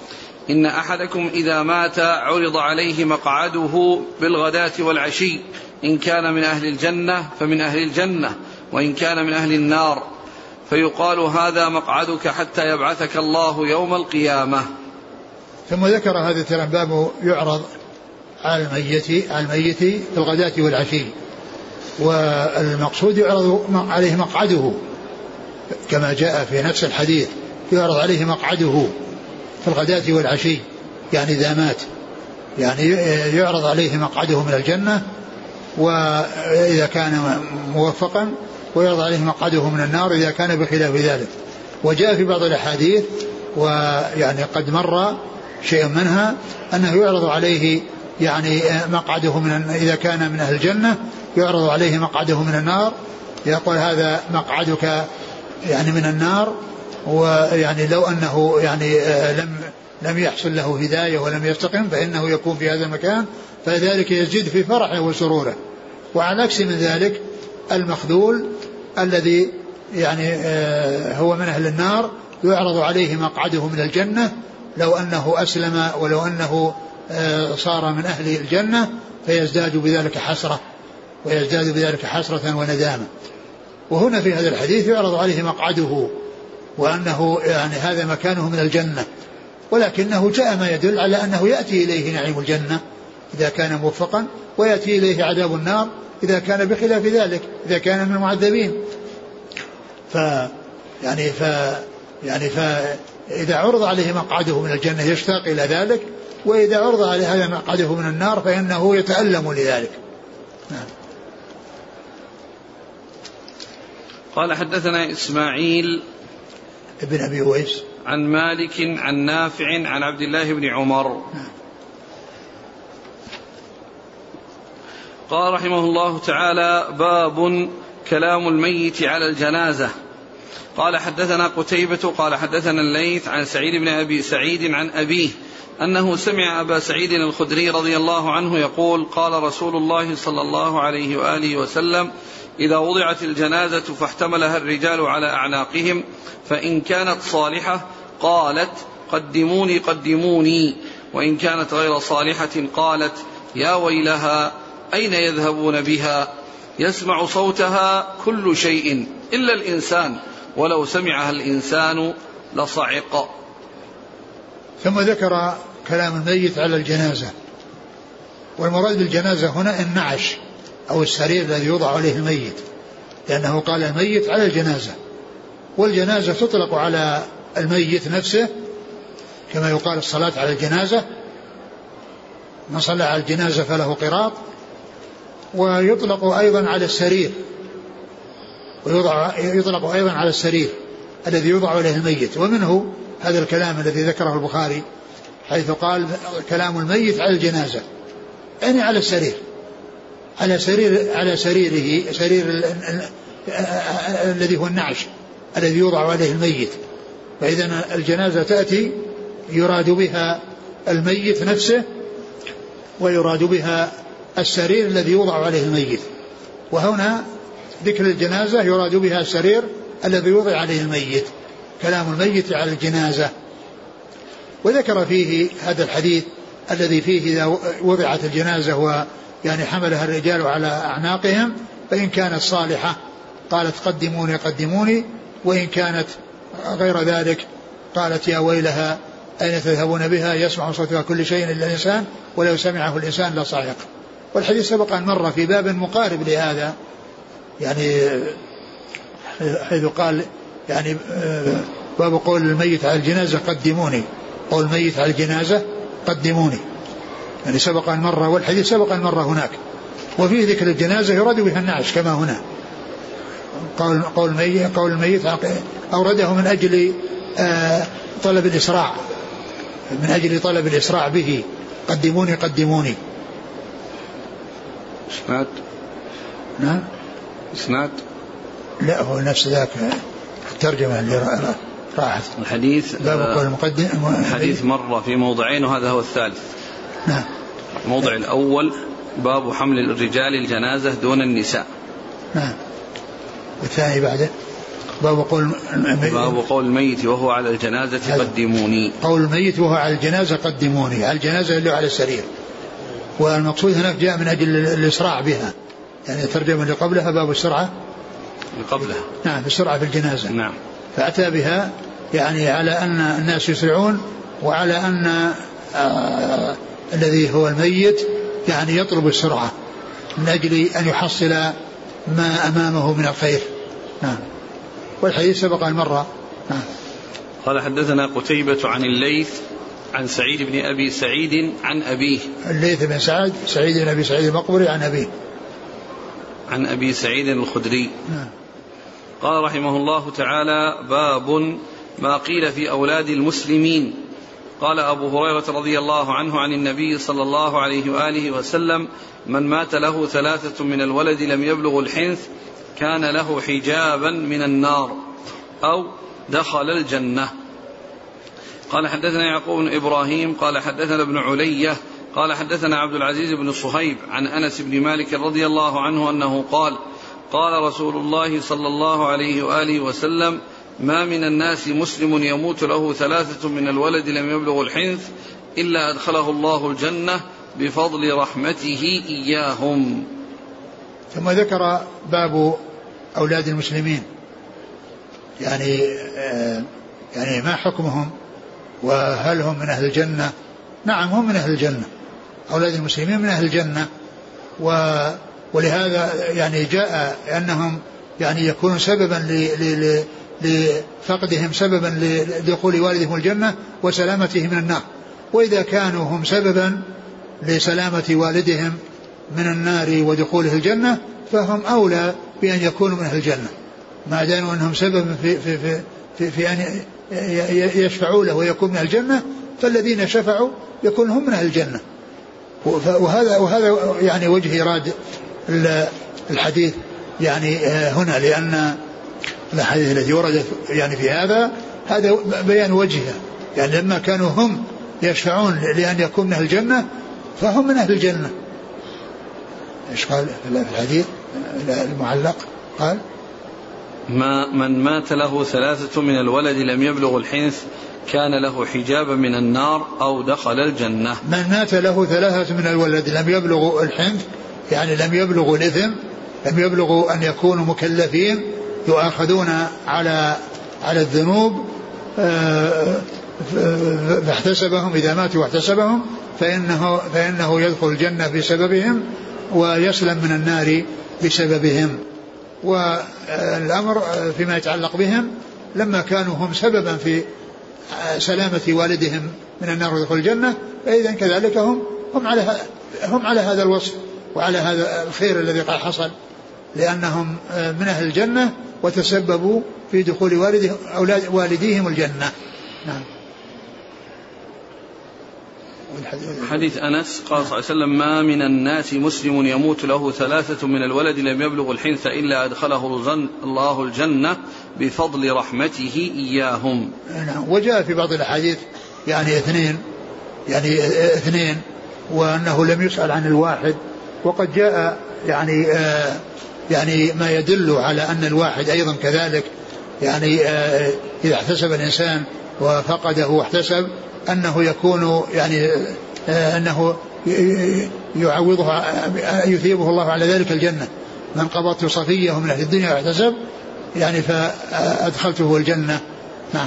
إن أحدكم إذا مات عرض عليه مقعده بالغداة والعشي، إن كان من أهل الجنة فمن أهل الجنة، وإن كان من أهل النار، فيقال هذا مقعدك حتى يبعثك الله يوم القيامة. ثم ذكر هذا الترم باب يعرض على الميت على الميت بالغداة والعشي، والمقصود يعرض عليه مقعده كما جاء في نفس الحديث، يعرض عليه مقعده في الغداة والعشي، يعني إذا مات يعني يعرض عليه مقعده من الجنة وإذا كان موفقا، ويعرض عليه مقعده من النار إذا كان بخلاف ذلك. وجاء في بعض الأحاديث ويعني قد مر شيء منها أنه يعرض عليه يعني مقعده من إذا كان من أهل الجنة يعرض عليه مقعده من النار، يقول هذا مقعدك يعني من النار، ويعني لو أنه يعني لم لم يحصل له هداية ولم يستقم فإنه يكون في هذا المكان، فذلك يزيد في فرحه وسروره. وعلى عكس من ذلك المخذول الذي يعني هو من أهل النار يعرض عليه مقعده من الجنة لو أنه أسلم ولو أنه صار من أهل الجنة، فيزداد بذلك حسرة ويزداد بذلك حسرة وندامة. وهنا في هذا الحديث يعرض عليه مقعده وأنه يعني هذا مكانه من الجنة، ولكنه جاء ما يدل على أنه يأتي إليه نعيم الجنة إذا كان موفقا، ويأتي إليه عذاب النار إذا كان بخلاف ذلك، إذا كان من المعذبين. ف يعني ف يعني فإذا عرض عليه مقعده من الجنة يشتاق إلى ذلك، وإذا عرض عليه هذا مقعده من النار فإنه يتألم لذلك. نعم. قال حدثنا إسماعيل ابن أبي ويس عن مالك عن نافع عن عبد الله بن عمر. نعم. قال رحمه الله تعالى: باب كلام الميت على الجنازة. قال حدثنا قتيبة قال حدثنا الليث عن سعيد بن أبي سعيد عن أبيه أنه سمع أبا سعيد الخدري رضي الله عنه يقول: قال رسول الله صلى الله عليه وآله وسلم: إذا وضعت الجنازة فاحتملها الرجال على أعناقهم، فإن كانت صالحة قالت: قدموني قدموني، وإن كانت غير صالحة قالت: يا ويلها أين يذهبون بها؟ يسمع صوتها كل شيء إلا الإنسان، ولو سمعها الإنسان لصعق. ثم ذكر كلام الميت على الجنازة، والمراد بالجنازة هنا النعش أو السرير الذي يوضع عليه الميت، لأنه قال الميت على الجنازة، والجنازة تطلق على الميت نفسه كما يقال الصلاة على الجنازة، من صلى على الجنازة فله قراط، ويطلق أيضا على السرير، ويوضع يطلق أيضا على السرير الذي يوضع عليه الميت. ومنه هذا الكلام الذي ذكره البخاري حيث قال كلام الميت على الجنازة، يعني على السرير، على سرير على سريره سرير ال ال الذي هو النعش الذي يوضع عليه الميت. فإذا الجنازة تأتي يراد بها الميت نفسه، ويراد بها السرير الذي يوضع عليه الميت. وهنا ذكر الجنازة يراد بها السرير الذي يوضع عليه الميت، كلام الميت على الجنازة. وذكر فيه هذا الحديث الذي فيه إذا وضعت الجنازة ويعني حملها الرجال على أعناقهم، فإن كانت صالحة قالت: قدموني قدموني، وإن كانت غير ذلك قالت: يا ويلها أين تذهبون بها؟ يسمع صوتها كل شيء إلا الإنسان، ولو سمعه الإنسان لصعق. والحديث سبق أن مر في باب مقارب لهذا، يعني حيث قال يعني باب قول الميت على الجنازة قدموني، قول الميت على الجنازة قدموني، يعني سبق أن مر، والحديث سبق أن مر هناك. وفيه ذكر الجنازة يراد بها النعش كما هنا، قول قول الميت قول الميت أورده من أجل طلب الإسراع، من أجل طلب الإسراع به، قدموني قدموني. إسناد؟ نعم إسناد؟ لا، هو نفس ذاك الترجمة اللي راحت. الحديث باب قول المقدم الحديث مر في موضعين وهذا هو الثالث. نعم. الموضع الأول باب حمل الرجال الجنازة دون النساء. نعم. والثاني بعده باب قول باب قول الميت وهو على الجنازة قدموني. قول الميت وهو على الجنازة قدموني، على الجنازة اللي على السرير. والمقصود هناك جاء من أجل الإسراع بها، يعني الترجمة اللي قبلها باب السرعة قبلها نعم السرعة في الجنازة. نعم. فأتى بها يعني على أن الناس يسرعون، وعلى أن آه الذي هو الميت يعني يطلب السرعة من أجل أن يحصل ما أمامه من الخير. نعم. والحديث سبق المرة. نعم. قال حدثنا قتيبة عن الليث عن سعيد بن أبي سعيد عن أبيه. الليث بن سعد سعيد بن أبي سعيد المقبري عن أبيه عن أبي سعيد الخدري. نعم. قال رحمه الله تعالى: باب ما قيل في أولاد المسلمين. قال أبو هريرة رضي الله عنه عن النبي صلى الله عليه وآله وسلم: من مات له ثلاثة من الولد لم يبلغ الحنث كان له حجابا من النار أو دخل الجنة. قال حدثنا يعقوب بن إبراهيم قال حدثنا ابن علية قال حدثنا عبد العزيز بن صهيب عن أنس بن مالك رضي الله عنه أنه قال: قال رسول الله صلى الله عليه وآله وسلم: ما من الناس مسلم يموت له ثلاثة من الولد لم يبلغ الحنث إلا أدخله الله الجنة بفضل رحمته إياهم. ثم ذكر باب أولاد المسلمين، يعني يعني ما حكمهم وهل هم من أهل الجنة؟ نعم هم من أهل الجنة، أولاد المسلمين من أهل الجنة، ولهذا يعني جاء أنهم يعني يكون سببا لفقدهم سببا لدخول والدهم الجنة وسلامته من النار. وإذا كانوا هم سببا لسلامة والدهم من النار ودخوله الجنة فهم أولى بأن يكونوا من أهل الجنة، ما داموا أنهم سبب في, في, في, في, في أن يشفعوا له ويكون من الجنة، فالذين شفعوا يكون هم من أهل الجنة. وهذا وهذا يعني وجه إيراد الحديث يعني هنا، لأن الحديث الذي ورد يعني في هذا هذا بيان وجهه، يعني لما كانوا هم يشفعون لأن يكون من أهل الجنة فهم من أهل الجنة. إيش قال في الحديث المعلق؟ قال: ما من مات له ثلاثة من الولد لم يبلغ الحنث كان له حجابا من النار أو دخل الجنة. من مات له ثلاثة من الولد لم يبلغوا الحنث، يعني لم يبلغوا الإثم، لم يبلغوا أن يكونوا مكلفين يؤاخذون على على الذنوب، فاحتسبهم إذا ماتوا واحتسبهم فإنه, فإنه يدخل الجنة بسببهم ويسلم من النار بسببهم. والأمر فيما يتعلق بهم لما كانوا هم سببا في سلامة والدهم من النار ودخول الجنة، فإذا كذلك هم هم على هم على هذا الوصف وعلى هذا الخير الذي قد حصل، لأنهم من أهل الجنة وتسببوا في دخول والدهم أولاد والديهم الجنة. نعم. حديث أنس قال صلى الله عليه وسلم: ما من الناس مسلم يموت له ثلاثة من الولد لم يبلغ الحنث إلا أدخله الله الجنة بفضل رحمته إياهم. وجاء في بعض الأحاديث يعني اثنين يعني اثنين وأنه لم يسأل عن الواحد، وقد جاء يعني آه يعني ما يدل على أن الواحد أيضا كذلك، يعني آه إذا احتسب الإنسان وفقده واحتسب أنه يكون يعني آه أنه يعوضه يثيبه الله على ذلك الجنة. من قبضت صفيه من أهل الدنيا واحتسب يعني فأدخلته الجنة. نعم.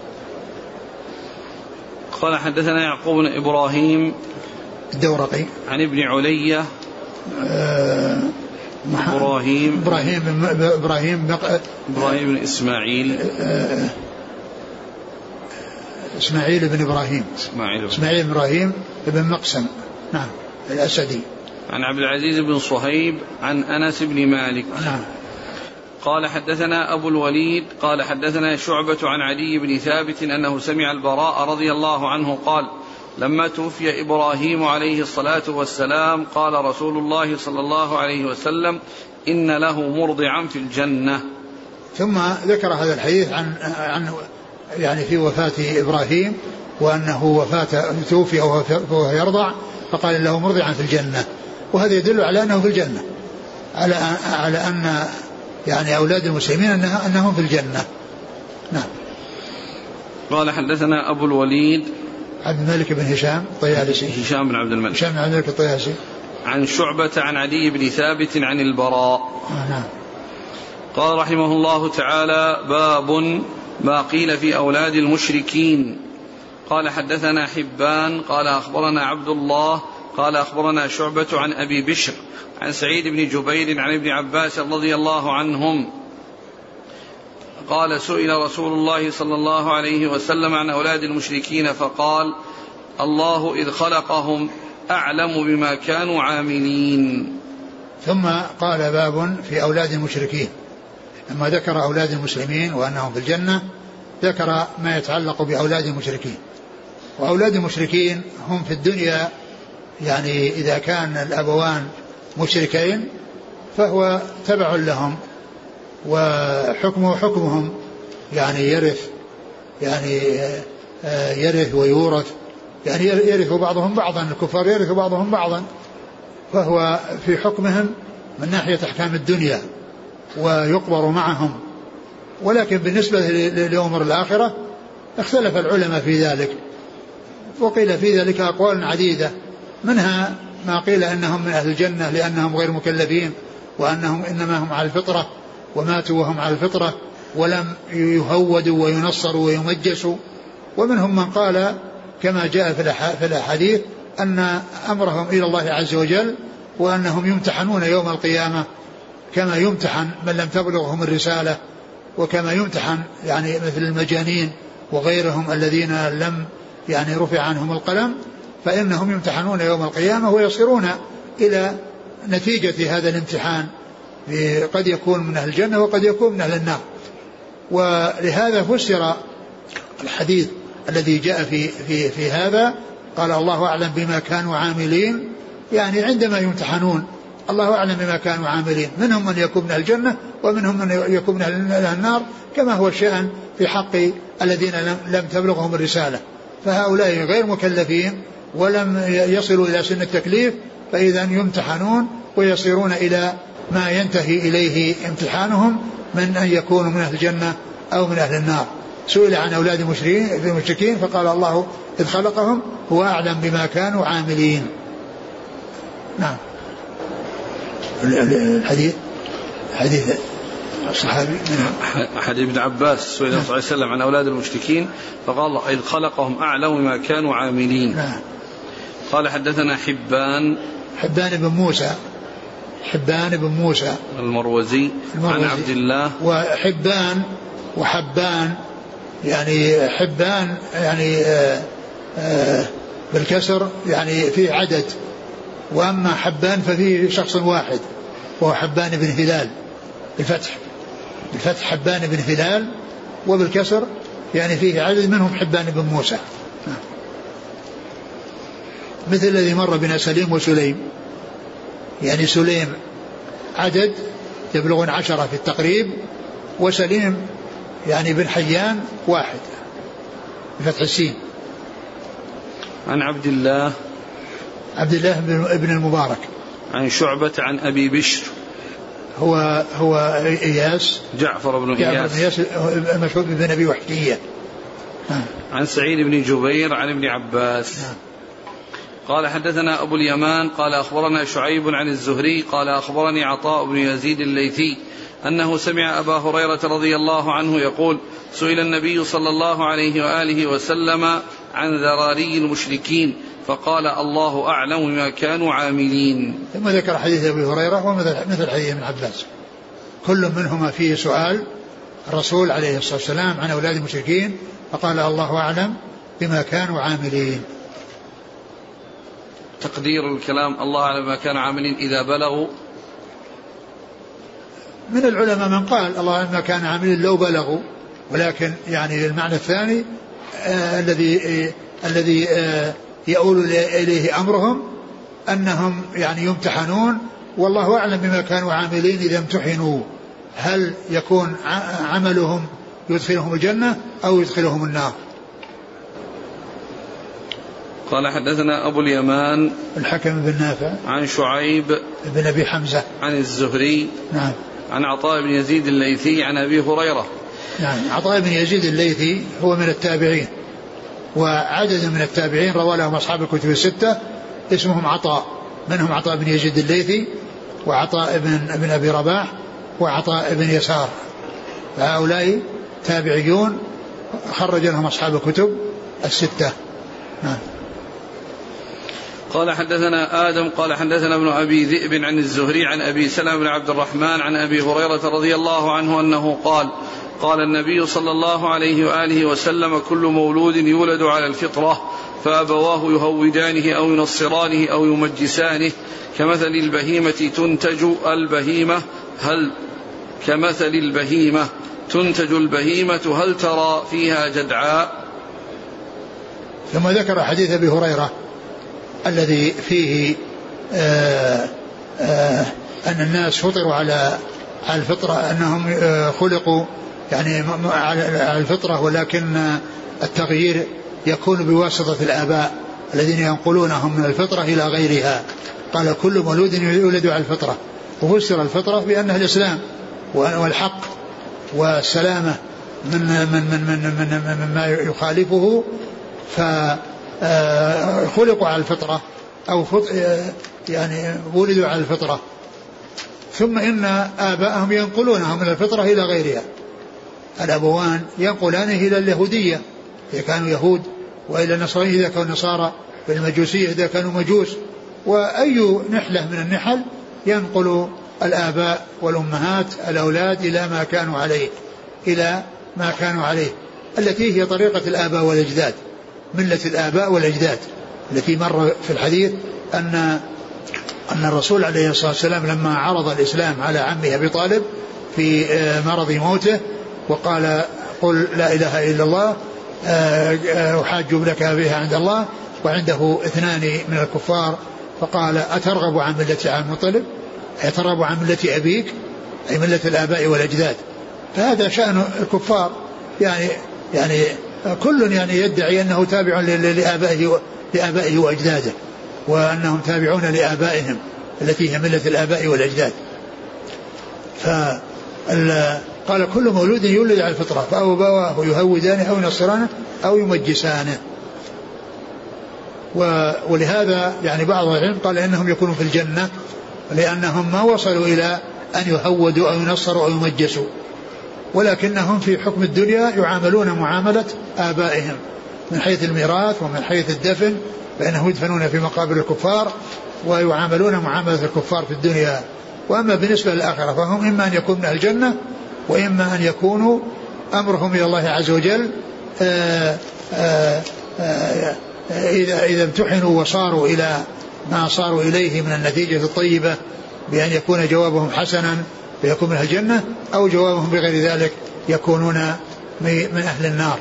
قال حدثنا يعقوب بن إبراهيم الدورقي عن ابن علية آه إبراهيم إبراهيم إبراهيم إبراهيم بن إسماعيل آه إسماعيل بن إبراهيم إسماعيل إسماعيل بن إبراهيم بن مقسم نعم الأسدي عن عبد العزيز بن صهيب عن أنس بن مالك. نعم. قال حدثنا أبو الوليد قال حدثنا شعبة عن عدي بن ثابت أنه سمع البراء رضي الله عنه قال: لما توفي إبراهيم عليه الصلاة والسلام قال رسول الله صلى الله عليه وسلم: إن له مرضعا في الجنة. ثم ذكر هذا الحديث عن عن يعني في وفاة إبراهيم وأنه وفاة توفي وهو يرضع، فقال له مرضعا في الجنة، وهذا يدل على أنه في الجنة، على على أن يعني أولاد المسلمين أنهم في الجنة. نعم. قال حدثنا أبو الوليد عبد الملك بن هشام الطيالسي هشام بن عبد الملك هشام بن عبد الملك الطيالسي عن شعبة عن علي بن ثابت عن البراء. آه نعم. قال رحمه الله تعالى باب ما قيل في أولاد المشركين. قال حدثنا حبان قال أخبرنا عبد الله قال أخبرنا شعبة عن أبي بشر عن سعيد بن جبير عن ابن عباس رضي الله عنهم قال سئل رسول الله صلى الله عليه وسلم عن أولاد المشركين فقال الله إذ خلقهم أعلم بما كانوا عاملين. ثم قال باب في أولاد المشركين، لما ذكر أولاد المسلمين وأنهم في الجنة ذكر ما يتعلق بأولاد المشركين. وأولاد المشركين هم في الدنيا يعني إذا كان الأبوان مشركين فهو تبع لهم وحكمه حكمهم، يعني يرث يعني يرث ويورث، يعني يرث بعضهم بعضا، الكفار يرث بعضهم بعضا، فهو في حكمهم من ناحية أحكام الدنيا ويقبر معهم. ولكن بالنسبة لأمور الآخرة اختلف العلماء في ذلك، وقيل في ذلك أقوال عديدة، منها ما قيل أنهم من أهل الجنة لأنهم غير مكلفين وأنهم إنما هم على الفطرة وماتوا وهم على الفطرة ولم يهودوا وينصروا ويمجسوا. ومنهم من قال كما جاء في الأحاديث أن أمرهم إلى الله عز وجل وأنهم يمتحنون يوم القيامة كما يمتحن من لم تبلغهم الرسالة، وكما يمتحن يعني مثل المجانين وغيرهم الذين لم يعني رفع عنهم القلم، فإنهم يمتحنون يوم القيامة ويصيرون إلى نتيجة هذا الامتحان، قد يكون من أهل الجنة وقد يكون من أهل النار. ولهذا فسر الحديث الذي جاء في, في, في هذا قال الله أعلم بما كانوا عاملين، يعني عندما يمتحنون الله أعلم بما كانوا عاملين، منهم من يكون من الجنة ومنهم من يكون من أهل النار، كما هو الشأن في حق الذين لم تبلغهم الرسالة، فهؤلاء غير مكلفين ولم يصلوا إلى سن التكليف، فإذا يمتحنون ويصيرون إلى ما ينتهي إليه امتحانهم من أن يكونوا من أهل الجنة أو من أهل النار. سئل عن أولاد المشركين فقال الله إذ خلقهم هو أعلم بما كانوا عاملين. نعم. الحديث حديث الصحابي حديث ابن عباس سئل النبي صلى الله عليه وسلم عن أولاد المشركين فقال الله إذ خلقهم أعلم بما كانوا عاملين. نعم. قال حدثنا حبان حبان بن موسى حبان بن موسى المروزي, المروزي عن عبد الله. وحبان وحبان يعني حبان يعني آآ آآ بالكسر يعني فيه عدد، وأما حبان ففيه شخص واحد وهو حبان بن هلال بالفتح بالفتح حبان بن هلال، وبالكسر يعني فيه عدد منهم حبان بن موسى، مثل الذي مر بنا سليم وسليم، يعني سليم عدد يبلغون عشرة في التقريب، وسليم يعني بن حيان واحد بفتح السين. عن عبد الله عبد الله ابن المبارك عن شعبة عن أبي بشر هو هو إياس جعفر بن إياس, إياس مشهور بن أبي وحشية. عن سعيد بن جبير عن ابن عباس. قال حدثنا أبو اليمان قال أخبرنا شعيب عن الزهري قال أخبرني عطاء بن يزيد الليثي أنه سمع أبا هريرة رضي الله عنه يقول سئل النبي صلى الله عليه وآله وسلم عن ذراري المشركين فقال الله أعلم بما كانوا عاملين. ثم ذكر حديث أبي هريرة ومثل حديث ابن عباس، كل منهما فيه سؤال الرسول عليه الصلاة والسلام عن أولاد المشركين فقال الله أعلم بما كانوا عاملين. تقدير الكلام الله أعلم بما كانوا عاملين إذا بلغوا، من العلماء من قال الله أعلم بما كانوا عاملين لو بلغوا، ولكن يعني المعنى الثاني آه الذي آه الذي آه يؤول إليه أمرهم أنهم يعني يمتحنون، والله أعلم بما كانوا عاملين إذا امتحنوا، هل يكون عملهم يدخلهم الجنة أو يدخلهم النار. قال حدثنا أبو اليمان الحكم بن نافع عن شعيب بن أبي حمزة عن الزهري نعم عن عطاء بن يزيد الليثي عن أبي هريرة. نعم. عطاء بن يزيد الليثي هو من التابعين، وعدد من التابعين روى لهم أصحاب الكتب الستة اسمهم عطاء، منهم عطاء بن يزيد الليثي وعطاء بن ابن أبي رباح وعطاء بن يسار، فهؤلاء تابعيون خرج لهم أصحاب الكتب الستة. نعم. قال حدثنا آدم قال حدثنا ابن أبي ذئب عن الزهري عن أبي سلمة بن عبد الرحمن عن أبي هريرة رضي الله عنه أنه قال قال النبي صلى الله عليه وآله وسلم كل مولود يولد على الفطرة فأبواه يهودانه أو ينصرانه أو يمجسانه كمثل البهيمة تنتج البهيمة هل كمثل البهيمة تنتج البهيمة هل ترى فيها جدعاء. ثم ذكر حديث أبي هريرة الذي فيه آآ آآ أن الناس فطروا على على الفطرة، أنهم خلقوا يعني على الفطرة، ولكن التغيير يكون بواسطة الآباء الذين ينقلونهم من الفطرة إلى غيرها. قال كل مولود يولد على الفطرة، وفسر الفطرة بأنها الإسلام والحق والسلامة من من من من من مما يخالفه، فخلقوا على الفطرة أو يعني ولدوا على الفطرة، ثم إن آباءهم ينقلونهم من الفطرة إلى غيرها. الأبوان ينقلانه إلى اليهودية إذا كانوا يهود، وإلى النصرانية إذا كانوا نصارى، والمجوسية إذا كانوا مجوس، وأي نحلة من النحل ينقل الآباء والأمهات الأولاد إلى ما كانوا عليه إلى ما كانوا عليه التي هي طريقة الآباء والأجداد، ملة الآباء والأجداد التي مر في الحديث أن أن الرسول عليه الصلاة والسلام لما عرض الإسلام على عمه أبي طالب في مرض موته وقال قل لا إله إلا الله أحاج لك بها عند الله، وعنده اثنان من الكفار، فقال أترغب عن ملة عبد المطلب؟ أترغب عن ملة أبيك؟ أي ملة الآباء والأجداد. فهذا شأن الكفار، يعني يعني كل يعني يدعي أنه تابع لآبائه لآبائه وأجداده، وأنهم تابعون لآبائهم التي هي ملة الآباء والأجداد. فقال كل مولود يولد على الفطرة فأبواه يهودانه أو ينصرانه أو يمجسانه. ولهذا يعني بعض العلم قال إنهم يكونوا في الجنة لأنهم ما وصلوا إلى أن يهودوا أو ينصروا أو يمجسوا، ولكنهم في حكم الدنيا يعاملون معاملة آبائهم من حيث الميراث ومن حيث الدفن، فإنهم يدفنون في مقابر الكفار ويعاملون معاملة الكفار في الدنيا. وأما بالنسبة للآخرة فهم إما أن يكونوا من أهل الجنة، وإما أن يكونوا أمرهم إلى الله عز وجل آآ آآ آآ إذا إذا امتحنوا وصاروا إلى ما صاروا إليه من النتيجة الطيبة بأن يكون جوابهم حسنا فيكون من أهل الجنة، أو جوابهم بغير ذلك يكونون من أهل النار.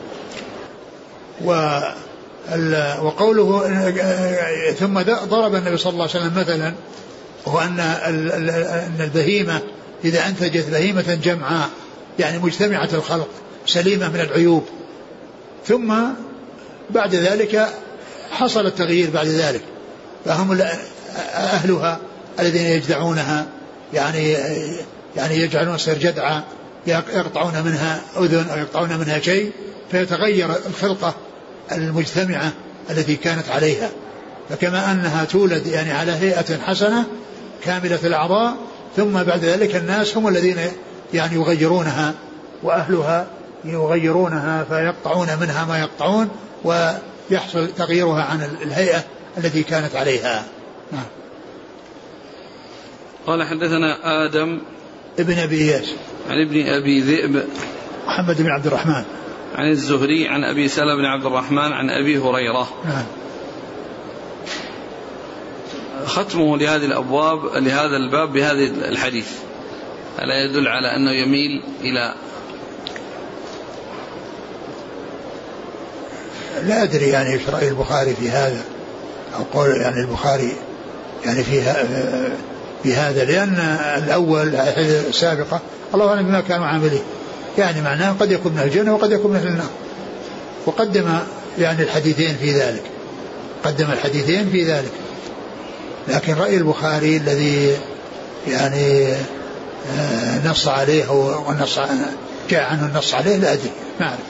وقوله ثم ضرب النبي صلى الله عليه وسلم مثلا، هو أن البهيمة إذا أنتجت بهيمة جمعاء يعني مجتمعة الخلق سليمة من العيوب، ثم بعد ذلك حصل التغيير بعد ذلك، فهم أهلها الذين يجدعونها يعني يعني يجعلون تصير جدعة، يقطعون منها أذن أو يقطعون منها شيء، فيتغير الخلقة المجتمعة التي كانت عليها. فكما أنها تولد يعني على هيئة حسنة كاملة الأعضاء، ثم بعد ذلك الناس هم الذين يعني يغيرونها، وأهلها يغيرونها فيقطعون منها ما يقطعون، ويحصل تغييرها عن الهيئة التي كانت عليها. نعم. قال حدثنا آدم ابن أبي إياس عن ابن أبي ذئب محمد بن عبد الرحمن عن الزهري عن أبي سلمة بن عبد الرحمن عن أبي هريرة. نعم. ختمه لهذه الأبواب لهذا الباب بهذا الحديث ألا يدل على أنه يميل إلى، لا أدري يعني إيش رأي البخاري في هذا، أو قول يعني البخاري يعني فيها في هذا، لأن الأول السابقة الله أعلم بما كانوا عاملين، يعني معناه قد يكون من الجنة وقد يكون من النار، وقدم يعني الحديثين في ذلك، قدم الحديثين في ذلك. لكن رأي البخاري الذي يعني نص عليه أو نص جاء عنه النص عليه لا أدري ما أعرف.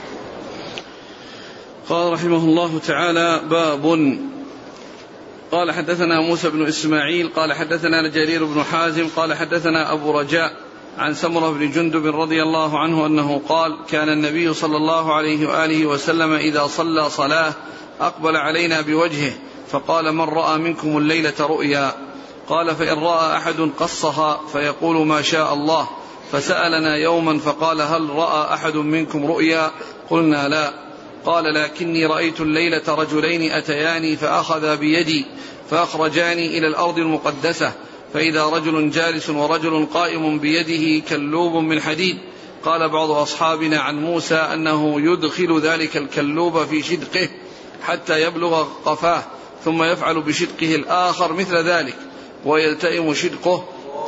قال رحمه الله تعالى: باب. قال حدثنا موسى بن إسماعيل قال حدثنا جرير بن حازم قال حدثنا أبو رجاء عن سمرة بن جندب رضي الله عنه أنه قال: كان النبي صلى الله عليه وآله وسلم إذا صلى صلاة أقبل علينا بوجهه فقال: من رأى منكم الليلة رؤيا؟ قال: فإن رأى أحد قصها فيقول ما شاء الله. فسألنا يوما فقال: هل رأى أحد منكم رؤيا؟ قلنا: لا. قال: لكني رأيت الليلة رجلين أتياني فأخذا بيدي فأخرجاني إلى الأرض المقدسة، فإذا رجل جالس ورجل قائم بيده كلوب من حديد. قال بعض أصحابنا عن موسى أنه يدخل ذلك الكلوب في شدقه حتى يبلغ قفاه ثم يفعل بشدقه الآخر مثل ذلك ويلتئم شدقه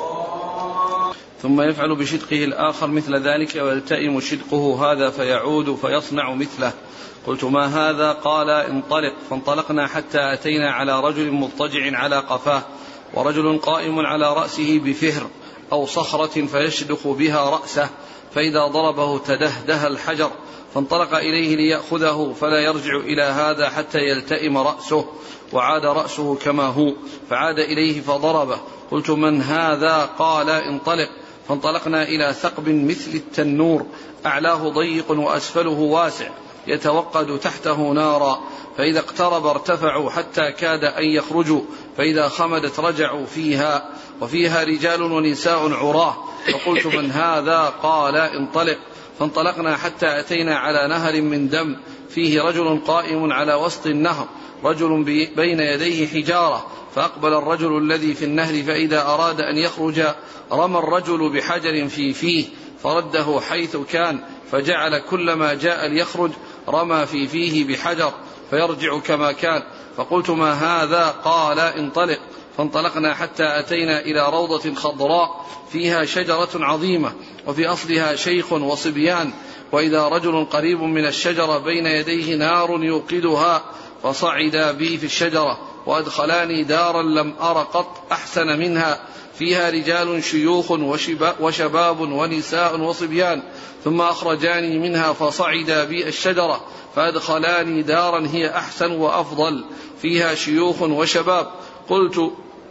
ثم يفعل بشدقه الآخر مثل ذلك ويلتئم شدقه هذا فيعود فيصنع مثله. قلت: ما هذا؟ قال: انطلق. فانطلقنا حتى أتينا على رجل مضطجع على قفاه ورجل قائم على رأسه بفهر أو صخرة فيشدق بها رأسه، فإذا ضربه تدهده الحجر، فانطلق إليه ليأخذه فلا يرجع إلى هذا حتى يلتئم رأسه، وعاد رأسه كما هو، فعاد إليه فضربه. قلت: من هذا؟ قال: انطلق. فانطلقنا إلى ثقب مثل التنور أعلاه ضيق وأسفله واسع يتوقد تحته نارا، فإذا اقترب ارتفعوا حتى كاد أن يخرجوا، فإذا خمدت رجعوا فيها، وفيها رجال ونساء عراه. فقلت: من هذا؟ قال: انطلق. فانطلقنا حتى أتينا على نهر من دم فيه رجل قائم على وسط النهر، رجل بين يديه حجارة، فأقبل الرجل الذي في النهر، فإذا أراد أن يخرج رمى الرجل بحجر في فيه فرده حيث كان، فجعل كلما جاء ليخرج رمى في فيه بحجر فيرجع كما كان. فقلت: ما هذا؟ قال: انطلق. فانطلقنا حتى أتينا إلى روضة خضراء فيها شجرة عظيمة وفي أصلها شيخ وصبيان، وإذا رجل قريب من الشجرة بين يديه نار يوقدها، فصعدا بي في الشجرة وأدخلاني دارا لم أر قط أحسن منها، فيها رجال شيوخ وشباب ونساء وصبيان، ثم أخرجاني منها فصعدا بي الشجرة فأدخلاني دارا هي أحسن وأفضل، فيها شيوخ وشباب. قلت: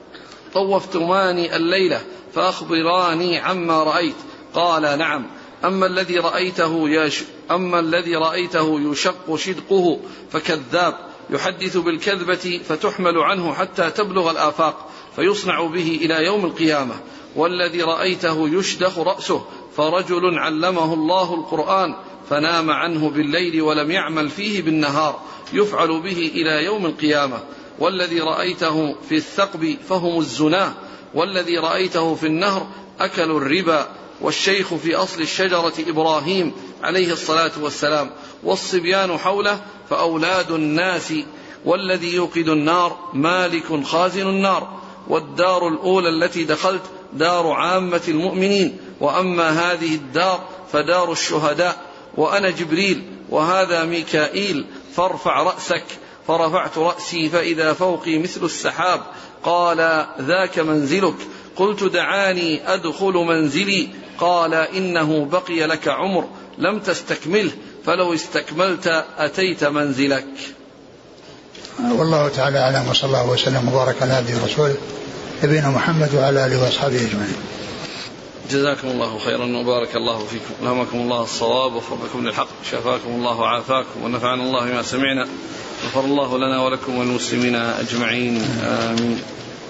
طوفتماني الليلة فأخبراني عما رأيت. قال: نعم. أما الذي رأيته يش أما الذي رأيته يشق شدقه فكذاب، يحدث بالكذبة فتحمل عنه حتى تبلغ الآفاق فيصنع به إلى يوم القيامة. والذي رأيته يشدخ رأسه فرجل علمه الله القرآن فنام عنه بالليل ولم يعمل فيه بالنهار، يفعل به إلى يوم القيامة. والذي رأيته في الثقب فهم الزناه، والذي رأيته في النهر أكلوا الربا، والشيخ في أصل الشجرة إبراهيم عليه الصلاة والسلام، والصبيان حوله فأولاد الناس، والذي يوقد النار مالك خازن النار. والدار الأولى التي دخلت دار عامة المؤمنين، وأما هذه الدار فدار الشهداء، وأنا جبريل وهذا ميكائيل، فارفع رأسك. فرفعت رأسي فإذا فوقي مثل السحاب. قال: ذاك منزلك. قلت: دعاني أدخل منزلي. قال: إنه بقي لك عمر لم تستكمله، فلو استكملت أتيت منزلك. والله تعالى أعلم، وصلى الله وسلم وبارك على عبده ورسوله نبينا محمد وعلى آله وأصحابه أجمعين. جزاكم الله خيرا وبارك الله فيكم، ألهمكم الله الصواب ووفقكم للحق، شفاكم الله وعافاكم ونفعنا الله بما سمعنا، غفر الله لنا ولكم والمسلمين أجمعين، آمين.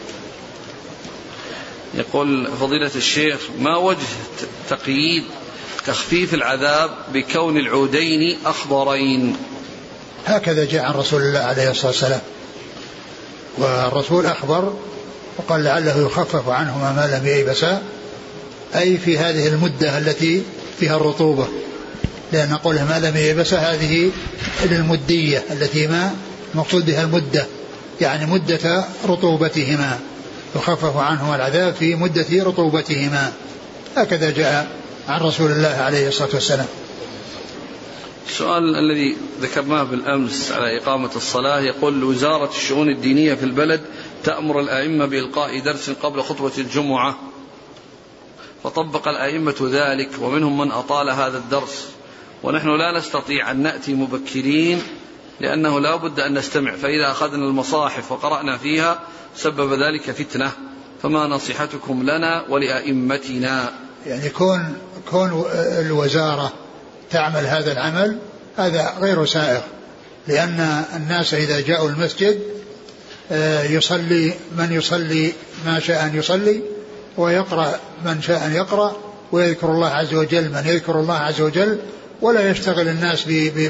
يقول فضيلة الشيخ: ما وجه تقييد تخفيف العذاب بكون العودين أخضرين؟ هكذا جاء عن رسول الله عليه الصلاة والسلام، والرسول أخبر وقال لعله يخفف عنهما ما لم ييبسا، أي في هذه المدة التي فيها الرطوبة، لأن قوله ما لم ييبسا هذه المدية التي ما مقصود بها المدة، يعني مدة رطوبتهما، يخفف عنهما العذاب في مدة رطوبتهما. هكذا جاء عن رسول الله عليه الصلاة والسلام. السؤال الذي ذكرناه بالأمس على إقامة الصلاة، يقول: وزارة الشؤون الدينية في البلد تأمر الأئمة بإلقاء درس قبل خطبة الجمعة، فطبق الأئمة ذلك، ومنهم من أطال هذا الدرس، ونحن لا نستطيع أن نأتي مبكرين لأنه لا بد أن نستمع، فإذا أخذنا المصاحف وقرأنا فيها سبب ذلك فتنة. فما نصيحتكم لنا ولأئمتنا؟ يعني كون كون الوزارة تعمل هذا العمل هذا غير سائغ، لأن الناس إذا جاءوا المسجد يصلي من يصلي ما شاء أن يصلي، ويقرأ من شاء أن يقرأ، ويذكر الله عز وجل من يذكر الله عز وجل، ولا يشتغل الناس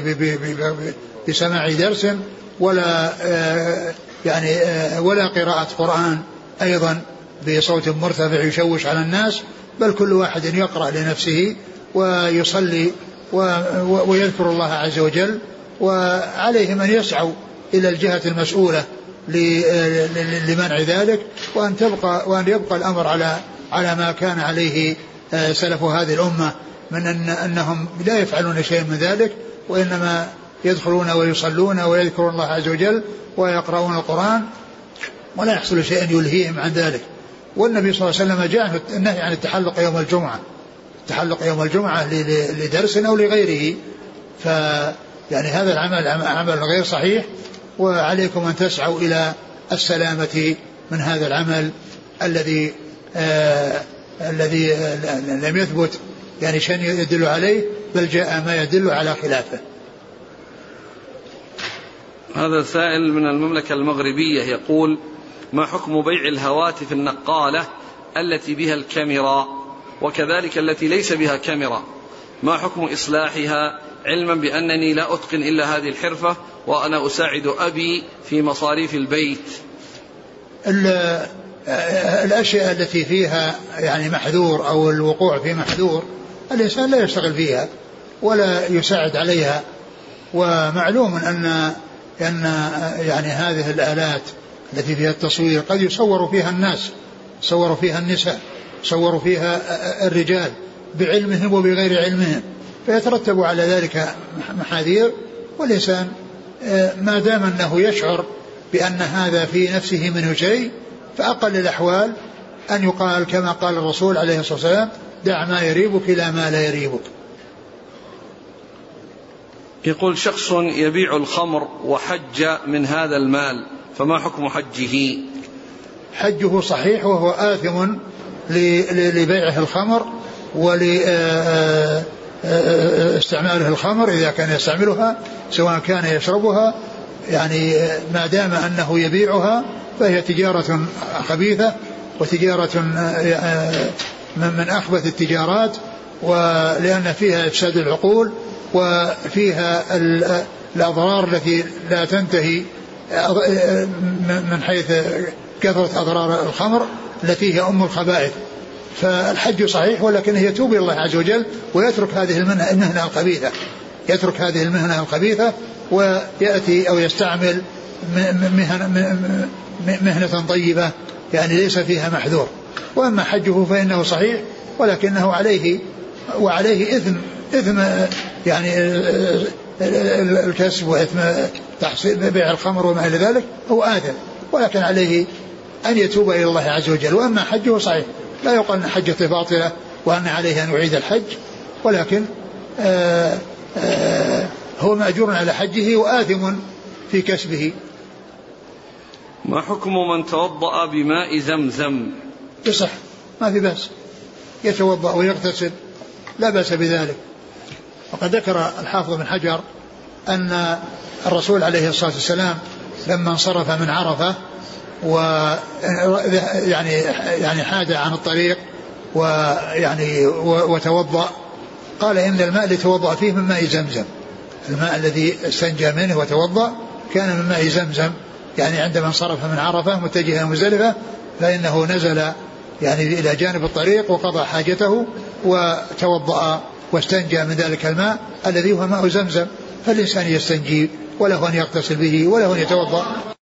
بسماع درس ولا يعني ولا قراءة قرآن أيضا بصوت مرتفع يشوش على الناس، بل كل واحد يقرأ لنفسه ويصلي ويذكر الله عز وجل. وعليهم أن يسعوا إلى الجهة المسؤولة لمنع ذلك، وأن تبقى وأن يبقى الأمر على على ما كان عليه سلف هذه الأمة من أن أنهم لا يفعلون شيء من ذلك، وإنما يدخلون ويصلون ويذكرون الله عز وجل ويقرؤون القرآن، ولا يحصل شيء يلهيهم عن ذلك. والنبي صلى الله عليه وسلم جاء النهي عن التحلق يوم الجمعة، التحلق يوم الجمعة لدرس أو لغيره، فيعني هذا العمل عمل غير صحيح، وعليكم أن تسعوا إلى السلامة من هذا العمل الذي آه الذي آه لم يثبت يعني شيء يدل عليه، بل جاء ما يدل على خلافه. هذا سائل من المملكة المغربية يقول: ما حكم بيع الهواتف النقالة التي بها الكاميرا وكذلك التي ليس بها كاميرا؟ ما حكم إصلاحها، علما بأنني لا أتقن إلا هذه الحرفة وأنا أساعد أبي في مصاريف البيت؟ الأشياء التي فيها يعني محذور أو الوقوع في محذور الإنسان لا يشتغل فيها ولا يساعد عليها. ومعلوم أن أن يعني هذه الآلات التي فيها التصوير قد يصور فيها الناس، يصور فيها النساء، يصور فيها الرجال بعلمهم وبغير علمهم، فيترتب على ذلك محاذير. والإنسان ما دام أنه يشعر بأن هذا في نفسه منه شيء، فأقل الأحوال أن يقال كما قال الرسول عليه الصلاة والسلام: دع ما يريبك إلى ما لا يريبك. يقول: شخص يبيع الخمر وحج من هذا المال، فما حكم حجه؟ حجه صحيح، وهو آثم لبيعه الخمر ولاستعماله الخمر إذا كان يستعملها، سواء كان يشربها، يعني ما دام أنه يبيعها فهي تجارة خبيثة وتجارة من أخبث التجارات، ولأن فيها إفساد العقول وفيها الأضرار التي لا تنتهي من حيث كثرة أضرار الخمر التي هي أم الخبائث. فالحج صحيح، ولكن يتوب إلى الله عز وجل ويترك هذه المهنة الخبيثة، يترك هذه المهنة الخبيثة ويأتي أو يستعمل مهنة طيبة يعني ليس فيها محذور. وأما حجه فإنه صحيح، ولكنه عليه وعليه إثم إثم يعني الكسب وإثم تحصيل بيع الخمر وما إلى ذلك، هو آثم، ولكن عليه أن يتوب إلى الله عز وجل. وأما حجه صحيح، لا يقال أن حجته باطلة وأن عليه أن يعيد الحج، ولكن آآ آآ هو مأجور على حجه وآثم في كسبه. ما حكم من توضأ بماء زمزم؟ يصح، ما في بأس، يتوضأ ويغتسل، لا بأس بذلك. وقد ذكر الحافظ بن حجر أن الرسول عليه الصلاة والسلام لما انصرف من عرفة ويعني يعني حاد عن الطريق ويعني وتوضأ، قال إن الماء اللي توضأ فيه من ماء زمزم، الماء الذي استنجى منه وتوضأ كان من ماء زمزم. يعني عندما انصرف من عرفة متجها مزدلفة فإنه نزل يعني إلى جانب الطريق وقضى حاجته وتوضأ واستنجى من ذلك الماء الذي هو ماء زمزم. فالإنسان يستنجي وله أن يغتسل به وله أن يتوضأ.